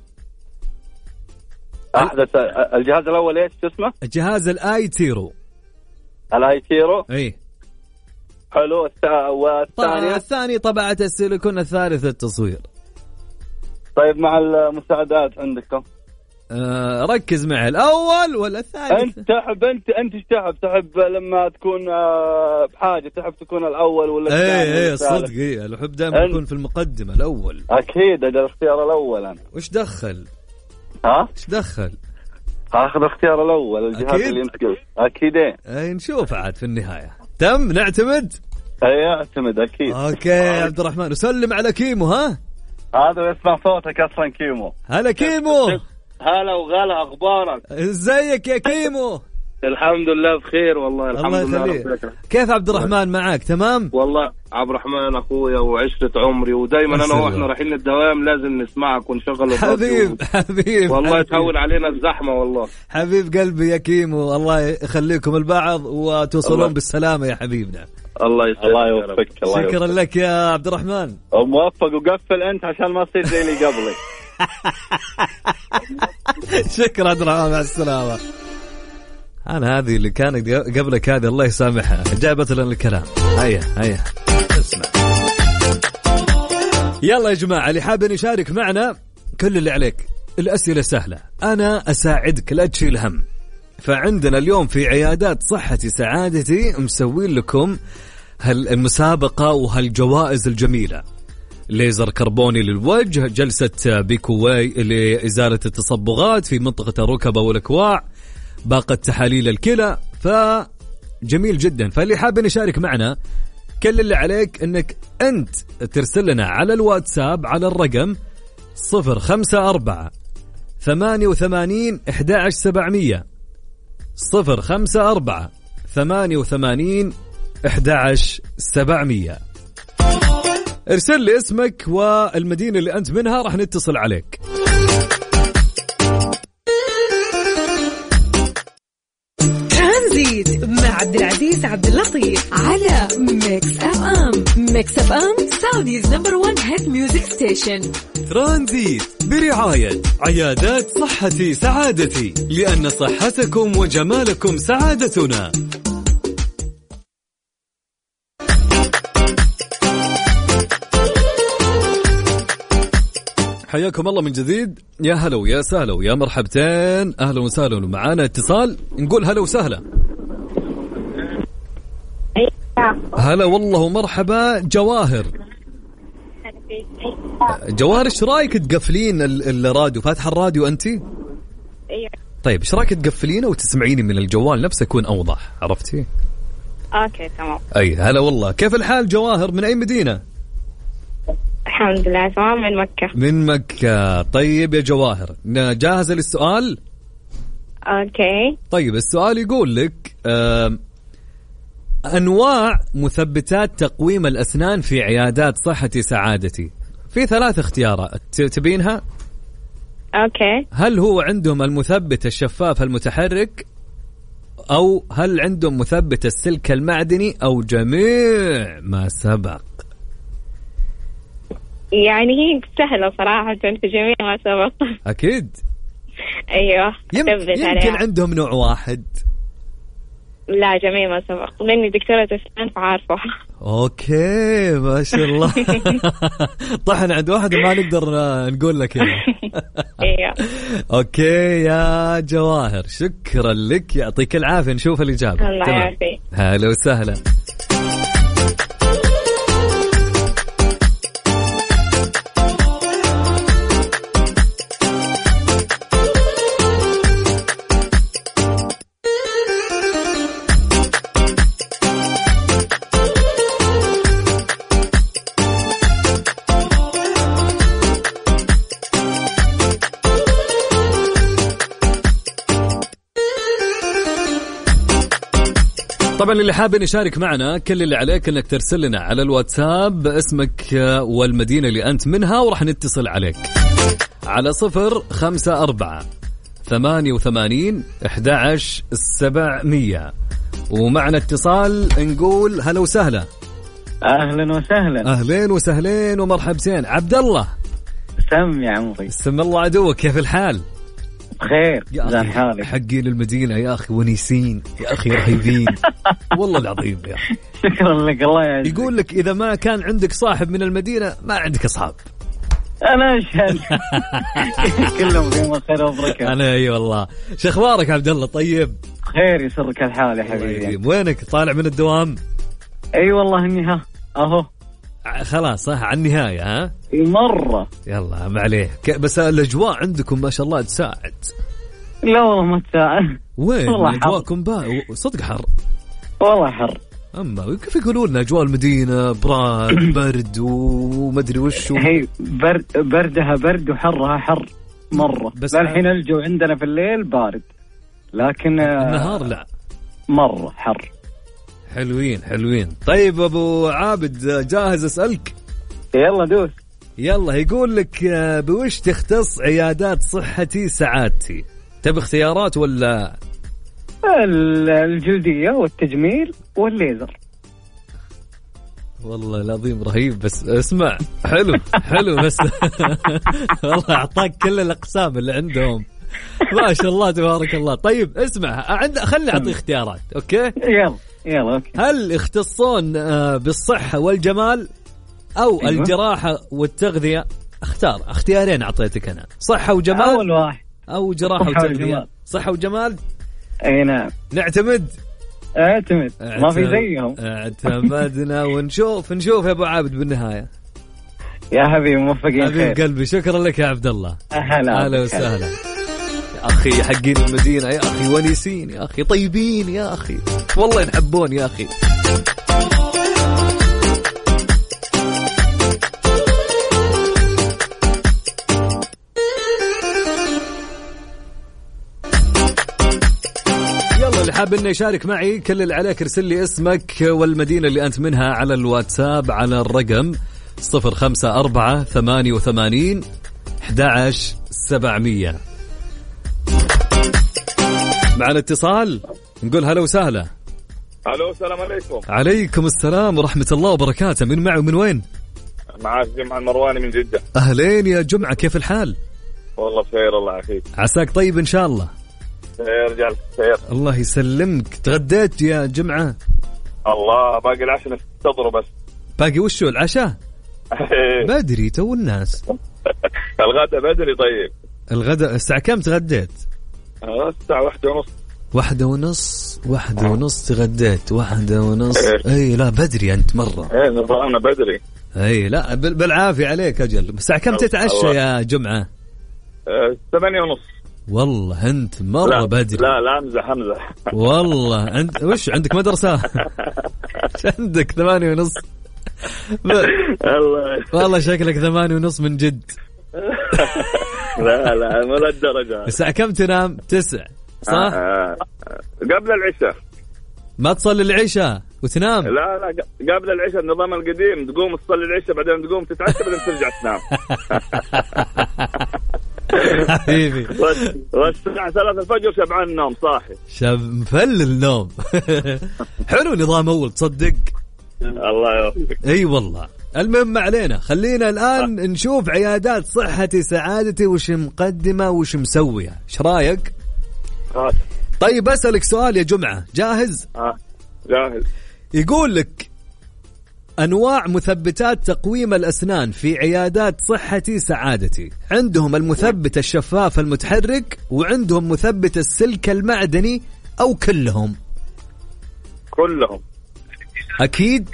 أحدث الجهاز الأول إيش اسمه؟ جهاز الآي تيرو. الآي تيرو إيه حلو. والثاني؟ الثاني طبعات السيليكون، الثالث التصوير. طيب مع المساعدات عندكم ركز معي الأول ولا الثاني؟ أنت تحب لما تكون بحاجة تحب تكون الأول ولا الثاني؟ ايه صدق الحب دائما يكون في المقدمة الأول. أكيد هذا الاختيار الأول. أنا وش دخل؟ إيش دخل؟ أخذ الاختيار الأول الجهاز اللي أنت قلت. أكيد. نشوف عاد في النهاية. تم نعتمد؟ اعتمد أكيد. أوكي يا عبد الرحمن وسلم على كيمو. ها هذا يسمع صوتك أصلا كيمو. هلا كيمو. هلا وغلا. أخبارك؟ ازيك يا كيمو؟ الحمد لله بخير والله. الحمد لله. كيف عبد الرحمن معك؟ تمام والله. عبد الرحمن أخويا وعشرة عمري، ودايما أنا وإحنا رايحين الدوام لازم نسمعك ونشغل حبيب والله تهون علينا الزحمة والله. حبيب قلبي يا كيمو، الله يخليكم البعض وتوصلون بالسلامة يا حبيبنا. الله يوفقك. شكرا لك يا عبد الرحمن. موفق. وقفل أنت عشان ما تصير زي اللي قبلي. شكرا عبد الرحمن، مع السلامة. أنا هذه اللي كانت قبلك هذه الله يسامحها جابت لنا الكلام. هيا اسمع. يلا يا جماعة اللي حابين يشارك معنا كل اللي عليك الأسئلة سهلة، أنا أساعدك لا تشيل هم. فعندنا اليوم في عيادات صحتي سعادتي مسوين لكم هالمسابقة وهالجوائز الجميلة. ليزر كربوني للوجه، جلسة بيكوواي لإزالة التصبغات في منطقة الركبة والأكواع، باقة تحاليل الكلى. فجميل جدا. فاللي حابين يشارك معنا كل اللي عليك انك انت ترسل لنا على الواتساب على الرقم 054-88-11700 054-88-11700. ارسل لي اسمك والمدينة اللي أنت منها راح نتصل عليك. ترانزيت مع عبد العزيز عبد اللطيف على ميكس اف ام. ميكس اف ام سعوديز نمبر 1 هيت ميوزك ستيشن. ترانزيت برعاية عيادات صحتي سعادتي، لأن صحتكم وجمالكم سعادتنا. حياكم الله من جديد. يا هلا ويا سهلا ويا مرحبتين، أهلا وسهلا. معانا اتصال نقول هلا وسهلا. هلا والله ومرحبا جواهر. جواهر ايش رايك تقفلين الراديو؟ فاتحه الراديو انت؟ ايوه. طيب ايش رايك تقفلينه وتسمعيني من الجوال نفسه يكون اوضح؟ عرفتي؟ اوكي تمام. اي هلا والله. كيف الحال جواهر؟ من اي مدينه؟ الحمد لله تمام. من مكة. من مكة. طيب يا جواهر جاهزة للسؤال؟ اوكي. طيب السؤال يقول لك أنواع مثبتات تقويم الأسنان في عيادات صحتي سعادتي. في 3 اختيارات تبينها؟ اوكي. هل هو عندهم المثبت الشفاف المتحرك، أو هل عندهم مثبت السلك المعدني، أو جميع ما سبق؟ يعني هي سهلة صراحة في جميع ما سبق. أكيد. أيوة. يمكن عندهم نوع واحد. لا جميع ما سبق، لأني دكتورة أسنان فعارفة. أوكي ما شاء الله. طحن عند واحد ما نقدر نقول لك هنا. أيوة. أوكي يا جواهر شكرا لك، يعطيك العافية. نشوف الإجابة. الله يعافيك. هلا وسهلا. طبعا اللي حابين يشارك معنا كل اللي عليك انك ترسل لنا على الواتساب اسمك والمدينة اللي انت منها وراح نتصل عليك على 054-88-11-700. ومعنا اتصال نقول هلا وسهلا. اهلا وسهلا. اهلين وسهلين ومرحبتين. عبد الله. سم يا عمري. سم الله عدوك. كيف الحال؟ بخير يا أخي. حقين المدينة يا أخي ونيسين يا أخي رهيبين. والله العظيم يا أخي. شكرا لك. الله يعزك. يقول لك إذا ما كان عندك صاحب من المدينة ما عندك أصحاب. أنا أشهد. كلهم فيهم خير وبركة. أنا أي والله. شو أخبارك عبد الله؟ طيب خير يسرك الحال يا حبيبي. وينك؟ طالع من الدوام؟ أي والله إني أهو خلاص صح على النهاية. ها مرة. يلا ما عليه. بس الأجواء عندكم ما شاء الله تساعد. لا والله ما تساعد. وين أجواءكم صدق حر والله حر. أما كيف يقولون لنا أجواء المدينة برد ومدري وش هي بردها برد وحرها حر مرة. بس الحين الجو عندنا في الليل بارد لكن النهار لا مرة حر. حلوين. طيب أبو عابد جاهز أسألك؟ يلا دوس. يلا يقول لك بوش تختص عيادات صحتي سعادتي؟ تبي اختيارات ولا؟ الجلدية والتجميل والليزر. والله العظيم رهيب. بس اسمع حلو بس والله أعطاك كل الأقسام اللي عندهم ما شاء الله تبارك الله. طيب اسمع خلني أعطي اختيارات. أوكي يلا أوكي. هل يختصون بالصحة والجمال أو الجراحة والتغذية؟ اختيارين أعطيتك أنا. صحة وجمال أول واحد أو جراحة وتغذية؟ صحة وجمال. أي نعم. نعتمد ما في زيهم. اعتمدنا ونشوف يا أبو عابد بالنهاية. يا حبيبي موفقين. حبيب قلبي شكرا لك يا عبد الله. هلا وسهلا. يا أخي حقين المدينة يا أخي ونيسين يا أخي طيبين يا أخي والله ينحبون يا أخي. اللي حاب انه يشارك معي كل اللي عليك ارسل لي اسمك والمدينة اللي أنت منها على الواتساب على الرقم 054-88-11-700. معنا اتصال نقول هلا وسهلا. الو السلام عليكم. عليكم السلام ورحمة الله وبركاته. من معه من وين؟ معاك جمعة المرواني من جدة. أهلين يا جمعة كيف الحال؟ والله بخير الله يعافيك. عساك طيب إن شاء الله. خير رجال خير. الله يسلمك. تغديت يا جمعة؟ الله باقي العشاء نستضره بس. باقي وشو العشاء؟ بدري تو الناس. الغداء بدري. طيب الغداء الساعة كم تغديت؟ الساعة 1:30. 1:30 تغديت 1:30. اي لا بدري انت مرة. نظامنا بدري. اي لا بالعافية عليك اجل. الساعة كم تتعشى يا جمعة؟ 8:30. والله انت مرة بدري. لا امزح والله انت وش عندك مدرسة؟ عندك 8:30. والله شكلك 8:30 من جد. لا مو للدرجة. الساعة كم تنام؟ 9 صح؟ قبل العشاء. ما تصلي العشاء وتنام؟ لا قبل العشاء النظام القديم، تقوم تصلي العشاء بعدين تقوم تتعشى بعدين ترجع تنام. حبيبي. والساعة 3 الفجر شبعان النوم صاحي. مفل النوم. حلو نظام أول تصدق. الله يوفقك. اي والله. المهم ما علينا، خلينا الآن نشوف عيادات صحتي سعادتي وش مقدمة وش مسوية. ايش رايك؟ طيب أسألك سؤال يا جمعة، جاهز؟ جاهز. يقول لك أنواع مثبتات تقويم الأسنان في عيادات صحتي سعادتي. عندهم المثبت الشفاف المتحرك، وعندهم مثبت السلك المعدني، أو كلهم؟ كلهم. أكيد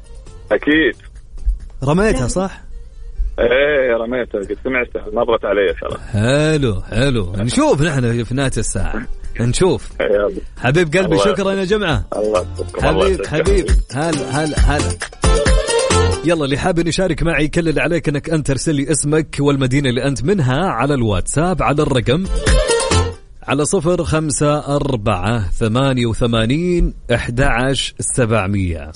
رميتها صح؟ ايه رميتها، قد سمعتها مرت علي ترى. حلو نشوف نحن في نهاية الساعة نشوف. حبيب قلبي شكرا يا جمعة. حبيب هلا يلا اللي حابب يشارك معي كل اللي عليك انك انت ترسل لي اسمك والمدينة اللي انت منها على الواتساب على الرقم على 054-88-11-700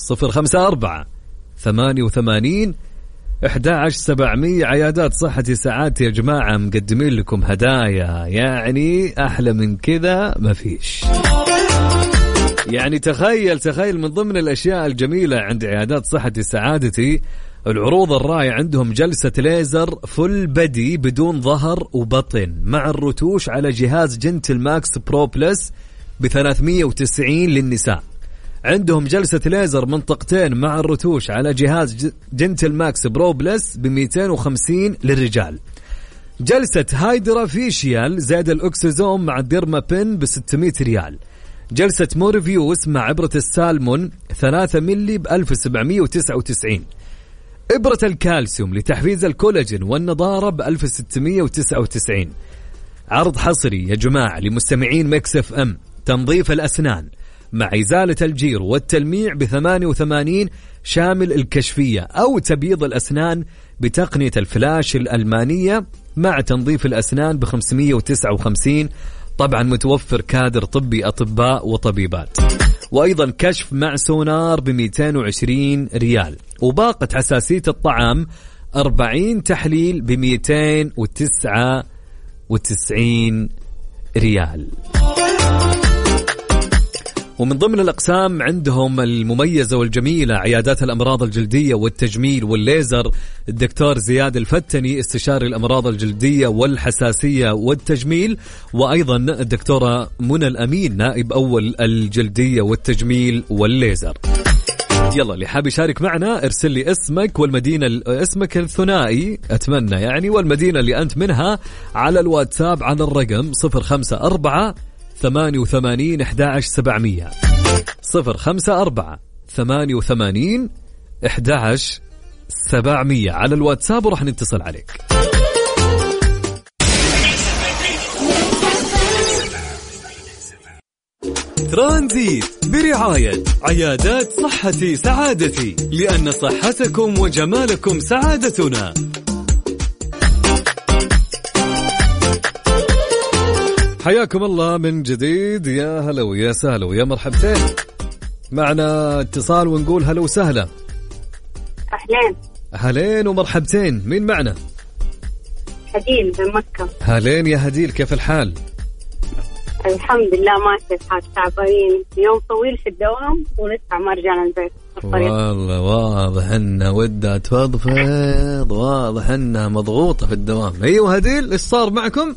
054-88-11-700. عيادات صحتي سعادتي يا جماعة مقدمين لكم هدايا، يعني أحلى من كذا مفيش. يعني تخيل من ضمن الأشياء الجميلة عند عيادات صحتي سعادتي العروض الرائعة. عندهم جلسة ليزر فل بدي بدون ظهر وبطن مع الرتوش على جهاز جنتل ماكس برو بلس ب390 للنساء. عندهم جلسة ليزر منطقتين مع الرتوش على جهاز جنتل ماكس برو بلس ب250 للرجال. جلسة هايدرا فيشيال زائد الأكسزوم مع الديرما بن ب600 ريال. جلسة مورفيوس مع عبرة السالمون 3 ملي ب1799. إبرة الكالسيوم لتحفيز الكولاجين والنضارة ب1699. عرض حصري يا جماعة لمستمعين ميكس اف ام، تنظيف الأسنان مع إزالة الجير والتلميع ب88 شامل الكشفية، أو تبييض الأسنان بتقنية الفلاش الألمانية مع تنظيف الأسنان ب559. طبعا متوفر كادر طبي أطباء وطبيبات، وأيضا كشف مع سونار ب220 ريال، وباقة حساسية الطعام 40 تحليل ب299 ريال. ومن ضمن الأقسام عندهم المميزة والجميلة عيادات الأمراض الجلدية والتجميل والليزر. الدكتور زياد الفتني استشاري الأمراض الجلدية والحساسية والتجميل، وأيضا الدكتورة منى الأمين نائب أول الجلدية والتجميل والليزر. يلا اللي حاب يشارك معنا ارسل لي اسمك والمدينة، اسمك الثنائي أتمنى يعني، والمدينة اللي أنت منها على الواتساب على الرقم 054-88-11-700 054-88-11-700 على الواتساب وراح نتصل عليك. ترانزيت برعاية عيادات صحتي سعادتي، لأن صحتكم وجمالكم سعادتنا. حياكم الله من جديد، يا هلا ويا سهلا ويا مرحبتين. معنا اتصال ونقول هلا وسهلا. أهلين ومرحبتين. مين معنا؟ هديل من مكة. هلين يا هديل، كيف الحال؟ الحمد لله ماشي الحال، تعبانين، يوم طويل في الدوام ولسه ما رجعنا البيت. والله واضح انها ودها تفضفض، واضح انها مضغوطة في الدوام. ايوه هديل، ايش صار معكم؟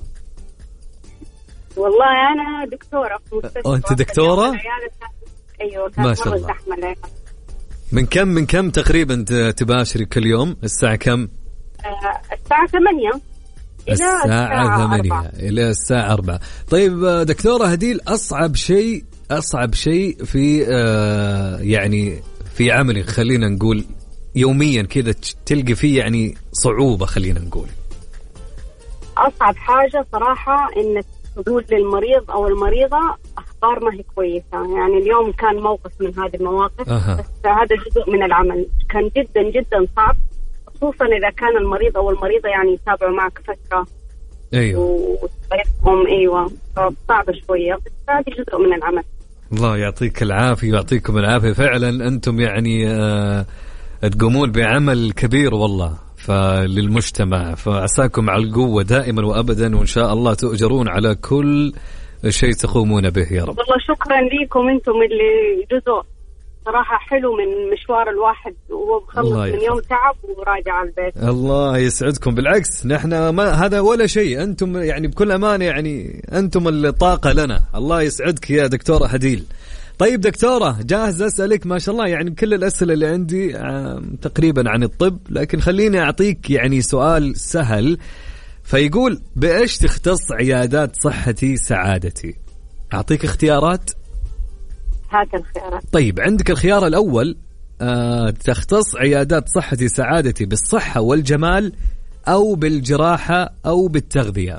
والله انا دكتورة في مستشفى. انت دكتورة؟ ايوه ما شاء الله. من كم تقريبا تباشري كل يوم؟ الساعة كم؟ الساعة 8. الساعة 8 إلى الساعة 4. طيب دكتورة هديل، أصعب شيء في يعني في عملك، خلينا نقول يوميا كذا تلقي فيه يعني صعوبة، خلينا نقول. أصعب حاجة صراحة إنك تقول للمريض أو المريضة أخبار ما هي كويسة. يعني اليوم كان موقف من هذه المواقف. بس هذا جزء من العمل، كان جدا جدا صعب، خصوصا إذا كان المريض أو المريضة يعني يتابعوا معك فترة. أيوة. وطريقهم أيوة صعبة شوية، بس هذه جزء من العمل. الله يعطيك العافية ويعطيكم العافية، فعلا أنتم يعني تقومون بعمل كبير والله فللمجتمع، فعساكم على القوة دائما وأبدا، وإن شاء الله تؤجرون على كل شيء تقومون به يا رب. والله شكرا لكم، أنتم اللي جزء صراحة حلو من مشوار الواحد وهو بخلص من يوم تعب وراجع على البيت. الله يسعدكم، بالعكس نحن ما هذا ولا شيء، أنتم يعني بكل أمانة يعني أنتم الطاقة لنا. الله يسعدك يا دكتورة هديل. طيب دكتورة، جاهز أسألك؟ ما شاء الله يعني كل الأسئلة اللي عندي تقريبا عن الطب، لكن خليني أعطيك يعني سؤال سهل. فيقول بإيش تختص عيادات صحتي سعادتي؟ أعطيك اختيارات. هات الخيارات. طيب عندك الخيار الأول، تختص عيادات صحتي سعادتي بالصحة والجمال أو بالجراحة أو بالتغذية.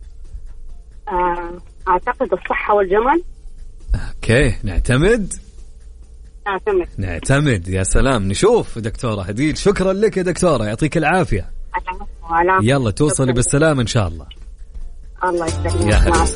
أعتقد الصحة والجمال. اوكي، نعتمد. يا سلام، نشوف دكتورة هديل. شكرا لك يا دكتورة، يعطيك العافية. يلا توصلي بالسلامة ان شاء الله. الله يسلمك. يا حبيبي.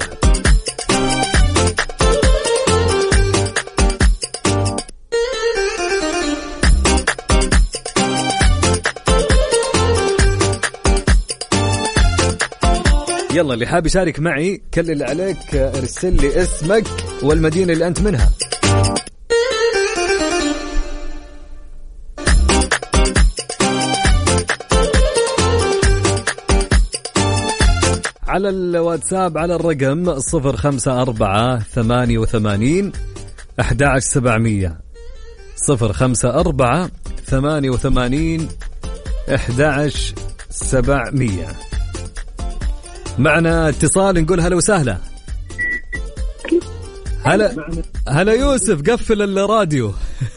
يلا اللي حاب يشارك معي، كل اللي عليك ارسل لي اسمك والمدينة اللي أنت منها. على الواتساب على الرقم 054-88-11700 054-88-11700. معنا اتصال، نقول هلا وسهلا. هلا يوسف، قفل الراديو.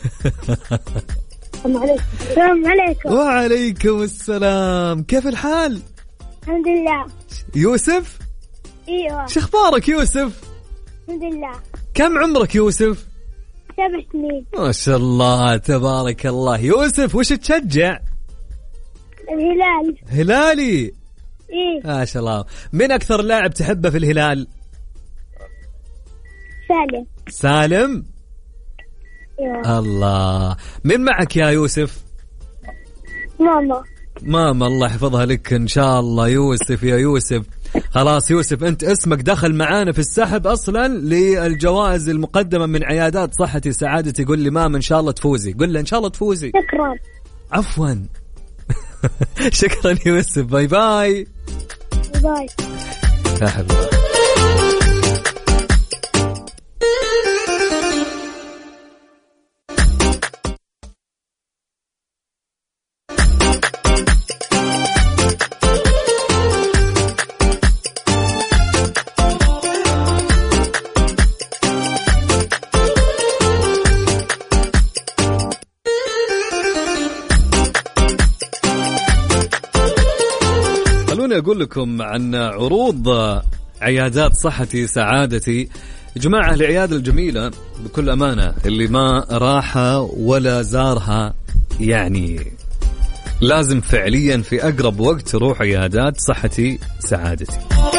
السلام عليكم. وعليكم السلام، كيف الحال؟ الحمد لله. يوسف؟ ايوه. شخبارك يوسف؟ الحمد لله. كم عمرك يوسف؟ 7 سنين. ما شاء الله تبارك الله. يوسف وش تشجع؟ الهلال. هلالي؟ إيه؟ ما شاء الله. من أكثر لاعب تحبه في الهلال؟ سالم. إيه. الله. من معك يا يوسف؟ ماما الله يحفظها لك إن شاء الله. يوسف يا يوسف، خلاص يوسف أنت اسمك دخل معانا في السحب أصلا للجوائز المقدمة من عيادات صحتي سعادتي. قل لي ماما إن شاء الله تفوزي، قل له إن شاء الله تفوزي. شكرا. عفوا. شكرا يوسف، باي باي. باي. يا حبيبي. أقول لكم عن عروض عيادات صحتي سعادتي. جماعة العيادة الجميلة بكل أمانة، اللي ما راحها ولا زارها يعني لازم فعليا في أقرب وقت تروح عيادات صحتي سعادتي.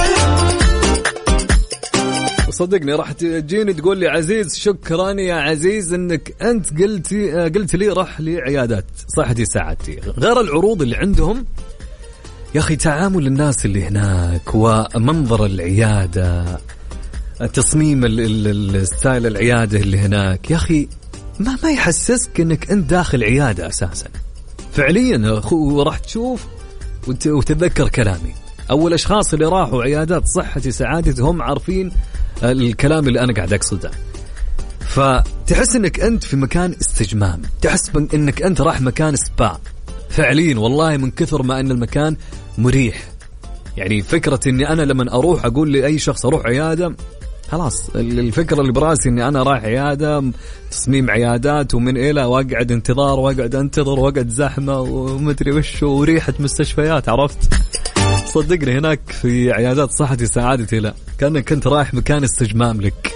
وصدقني راح تجيني تقول لي عزيز شكرا يا عزيز انك انت قلت لي راح لعيادات صحتي سعادتي. غير العروض اللي عندهم يا أخي، تعامل الناس اللي هناك ومنظر العيادة، تصميم الستايل العيادة اللي هناك يا أخي ما يحسسك أنك أنت داخل عيادة أساسا فعليا. وراح تشوف وتتذكر كلامي، أول أشخاص اللي راحوا عيادات صحتي سعادتي هم عارفين الكلام اللي أنا قاعد أقصده. فتحس أنك أنت في مكان استجمام، تحس أنك أنت راح مكان سبا فعليا والله، من كثر ما أن المكان مريح يعني فكرة إني أنا لما أروح أقول لأي شخص أروح عيادة، خلاص الفكرة اللي براسي إني أنا رايح عيادة، تصميم عيادات ومن إلى، وأقعد انتظار وأقعد أنتظر وأقعد زحمة ومدري وش وريحة مستشفيات، عرفت؟ صدقني هناك في عيادات صحتي سعادتي لا، كأنك كنت رايح مكان استجمام لك.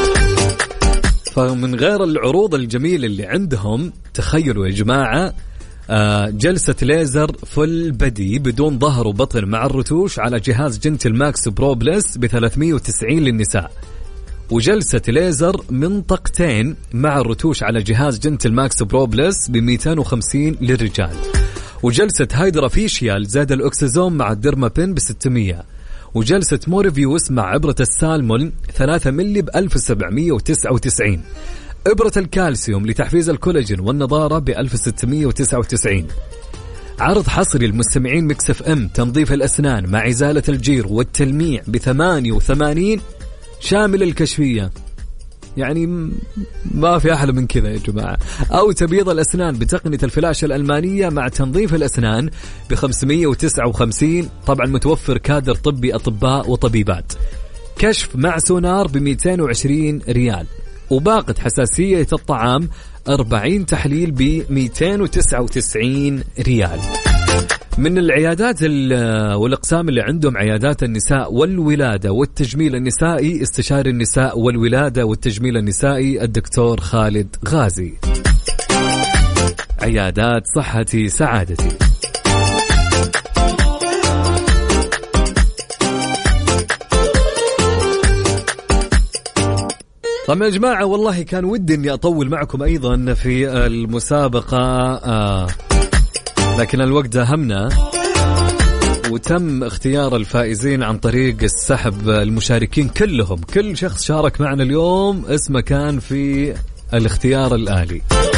فمن غير العروض الجميلة اللي عندهم، تخيلوا يا جماعة جلسة ليزر فل بدي بدون ظهر وبطن مع الرتوش على جهاز جنتل ماكس برو بلس ب390 للنساء، وجلسة ليزر منطقتين مع الرتوش على جهاز جنتل ماكس برو بلس ب250 للرجال، وجلسة هيدرافيشيال زاد الأكسزوم مع الديرما بين ب600، وجلسة مورفيوس مع عبرة السالمون 3 ملي ب1799، إبرة الكالسيوم لتحفيز الكولاجين والنضارة ب1699. عرض حصري للمستمعين ميكس اف ام، تنظيف الأسنان مع إزالة الجير والتلميع ب88 شامل الكشفية، يعني ما في أحلى من كذا يا جماعة. أو تبييض الأسنان بتقنية الفلاشة الألمانية مع تنظيف الأسنان ب559، طبعا متوفر كادر طبي أطباء وطبيبات. كشف مع سونار ب220 ريال، وباقة حساسية الطعام 40 تحليل ب299 ريال. من العيادات والأقسام اللي عندهم عيادات النساء والولادة والتجميل النسائي، استشاري النساء والولادة والتجميل النسائي الدكتور خالد غازي. عيادات صحتي سعادتي. طيب يا جماعة، والله كان ودي أني أطول معكم أيضا في المسابقة، لكن الوقت داهمنا، وتم اختيار الفائزين عن طريق السحب. المشاركين كلهم، كل شخص شارك معنا اليوم اسمه كان في الاختيار الآلي.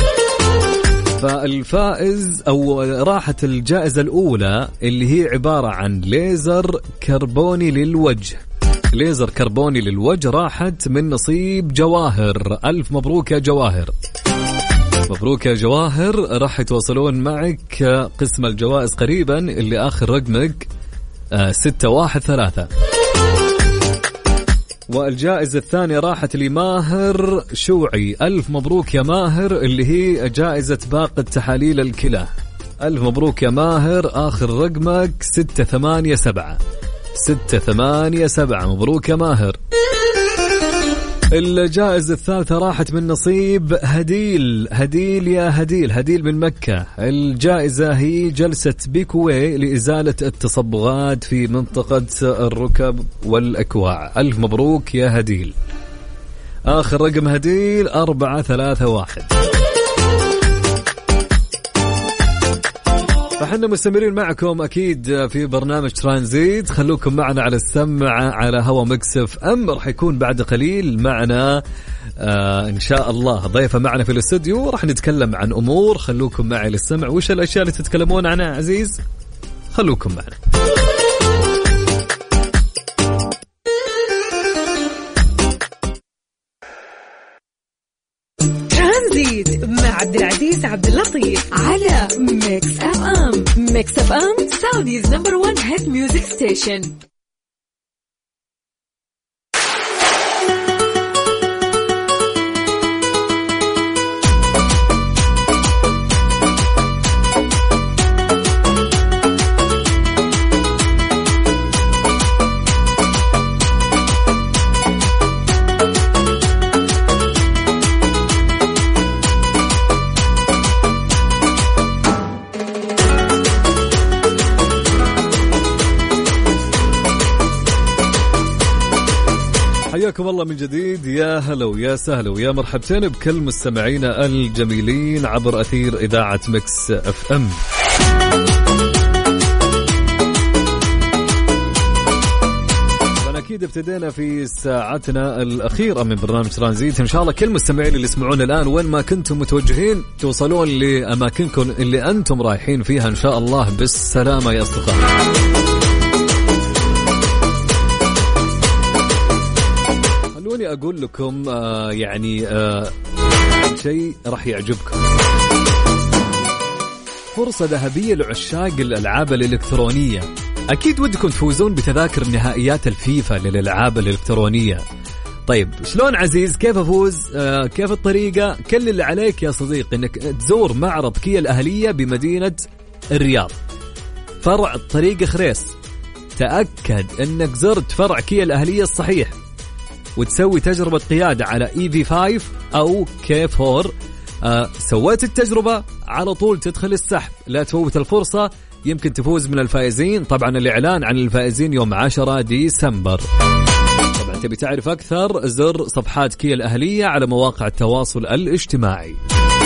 فالفائز أو راحت الجائزة الأولى اللي هي عبارة عن ليزر كربوني للوجه. ليزر كربوني للوجه راحت من نصيب جواهر. ألف مبروك يا جواهر، مبروك يا جواهر. راح يتواصلون معك قسم الجوائز قريبا، اللي آخر رقمك 613. والجائزة الثانية راحت لماهر شوعي. ألف مبروك يا ماهر، اللي هي جائزة باقة تحاليل الكلى. ألف مبروك يا ماهر، آخر رقمك 687. 687 مبروك يا ماهر. الجائزة الثالثة راحت من نصيب هديل. هديل يا هديل، هديل من مكة. الجائزة هي جلسة بيكوي لإزالة التصبغات في منطقة الركب والأكواع. ألف مبروك يا هديل. آخر رقم هديل 431. فحنا مستمرين معكم أكيد في برنامج ترانزيت. خلوكم معنا على السمع على هوا ميكس اف ام. رح يكون بعد قليل معنا إن شاء الله ضيفة معنا في الاستوديو، رح نتكلم عن أمور. خلوكم معي للسمع. وش الأشياء اللي تتكلمون عنها عزيز؟ خلوكم معنا. ترانزيت مع عبد العزيز عبد اللطيف على ميكس اف ام. ميكس اف ام سعوديز نمبر 1 هيت ميوزك ستيشن. حياكم الله من جديد. يا هلا ويا سهلا ويا مرحبتين بكل مستمعينا الجميلين عبر أثير إذاعة ميكس اف ام. أكيد ابتدينا في ساعتنا الأخيرة من برنامج ترانزيت. إن شاء الله كل مستمعين اللي يسمعون الآن وين ما كنتم متوجهين توصلون لأماكنكم اللي أنتم رايحين فيها إن شاء الله بالسلامة يا أصدقاء. خلوني أقول لكم شيء راح يعجبكم. فرصة ذهبية لعشاق الألعاب الإلكترونية. أكيد ودكم تفوزون بتذاكر نهائيات الفيفا للألعاب الإلكترونية. طيب شلون عزيز؟ كيف أفوز؟ كيف الطريقة؟ كل اللي عليك يا صديقي إنك تزور معرض كيا الأهلية بمدينة الرياض، فرع طريق خريس. تأكد إنك زرت فرع كيا الأهلية الصحيح، وتسوي تجربة قيادة على EV5 أو K4. سويت التجربة على طول تدخل السحب، لا تفوت الفرصة، يمكن تفوز من الفائزين. طبعا الإعلان عن الفائزين يوم 10 ديسمبر. طبعا تبي تعرف أكثر زر صفحات كيا الأهلية على مواقع التواصل الاجتماعي.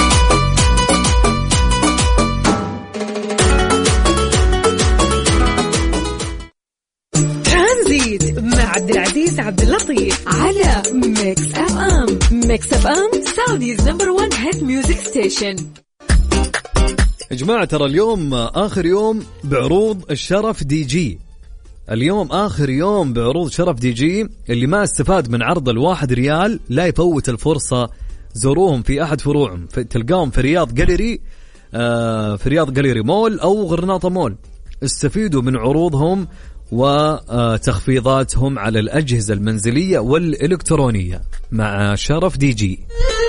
ترانزيت مع عبد العزيز عبد اللطيف على ميكس اف ام. ميكس اف ام سعوديز نمبر 1 هيت ميوزك ستيشن. يا جماعة ترى اليوم آخر يوم بعروض الشرف دي جي. اليوم آخر يوم بعروض شرف دي جي. اللي ما استفاد من عرض ال1 ريال لا يفوت الفرصة. زوروهم في أحد فروعهم، تلقاهم في رياض جاليري، في رياض جاليري مول أو غرناطة مول. استفيدوا من عروضهم وتخفيضاتهم على الأجهزة المنزلية والإلكترونية مع شرف دي جي.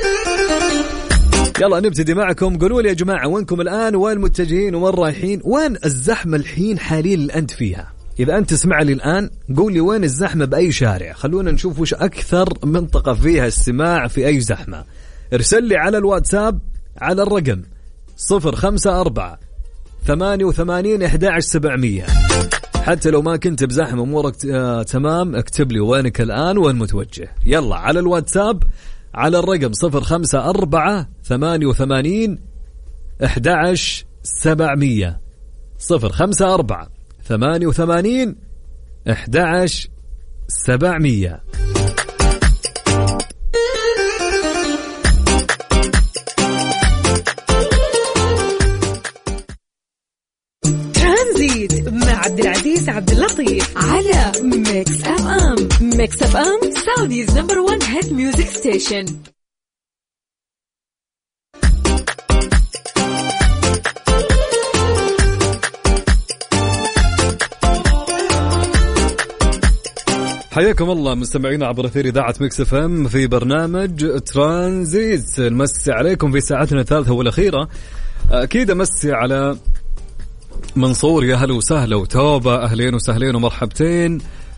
يلا نبتدي معكم. قولوا لي يا جماعة وينكم الآن؟ وين متجهين وين رايحين؟ وين الزحمة الحين حاليا اللي أنت فيها؟ إذا أنت تسمع لي الآن قول لي وين الزحمة بأي شارع، خلونا نشوف وش أكثر منطقة فيها السماع في أي زحمة. ارسل لي على الواتساب على الرقم 054-88-11700. حتى لو ما كنت بزحمة أمورك تمام، اكتب لي وينك الآن وين متوجه. يلا على الواتساب على الرقم 054-88-11700. 054-88-11700. ترانزيت مع عبد العزيز عبد اللطيف على ميكس اف ام. ميكس اف ام سعوديز نمبر 1 هيت ميوزك ستيشن. حياكم الله مستمعينا عبر أثير إذاعة ميكس اف ام في برنامج ترانزيت. نمسي عليكم في ساعتنا الثالثة والأخيرة. أكيد أمسي على منصور، يا هلا وسهلا، وتوبة أهلين وسهلين ومرحبتين.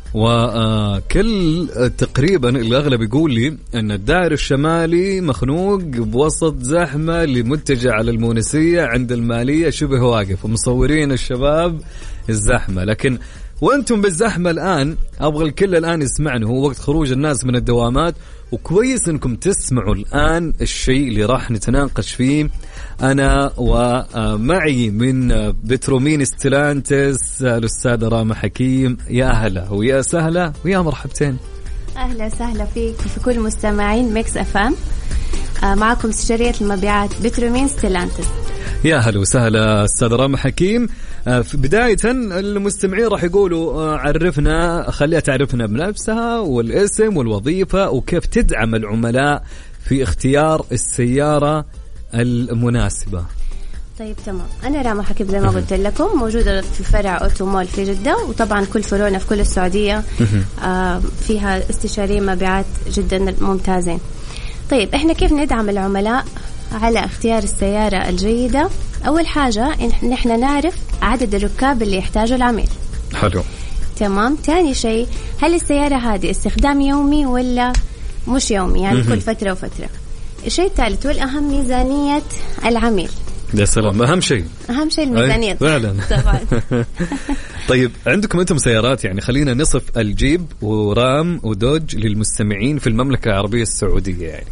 وكل تقريبا الأغلب يقول لي أن الدائر الشمالي مخنوق بوسط زحمة اللي متجه على المونسية عند المالية شبه واقف، ومصورين الشباب الزحمة. لكن وانتم بالزحمة الآن أبغى الكل الآن يسمعني، هو وقت خروج الناس من الدوامات، وكويس أنكم تسمعوا الآن الشيء اللي راح نتناقش فيه أنا ومعي من بترومين ستيلانتس الأستاذة راما حكيم. يا أهلا ويا سهلا ويا مرحبتين. أهلا سهلا فيك في كل مستمعين ميكس اف ام. معكم استشارية المبيعات بترومين ستيلانتس. يا هلا وسهلا أستاذة راما حكيم. بداية المستمعين راح يقولوا عرفنا، خليها تعرفنا بنفسها والاسم والوظيفة وكيف تدعم العملاء في اختيار السيارة المناسبة. طيب تمام، أنا راما حكيم زي ما قلت لكم، موجودة في فرع أوتو مول في جدة، وطبعا كل فروعنا في كل السعودية فيها استشارية مبيعات جدا ممتازين. طيب إحنا كيف ندعم العملاء على اختيار السيارة الجيدة؟ أول حاجة إن إحنا نعرف عدد الركاب اللي يحتاجه العميل. حلو. تمام. تاني شيء، هل السيارة هذه استخدام يومي ولا مش يومي، يعني كل فترة وفترة. الشيء الثالث والأهم ميزانية العميل. يا سلام، أهم شيء الميزانية فعلا. طبعا. طيب عندكم أنتم سيارات، يعني خلينا نصف الجيب ورام ودوج للمستمعين في المملكة العربية السعودية يعني.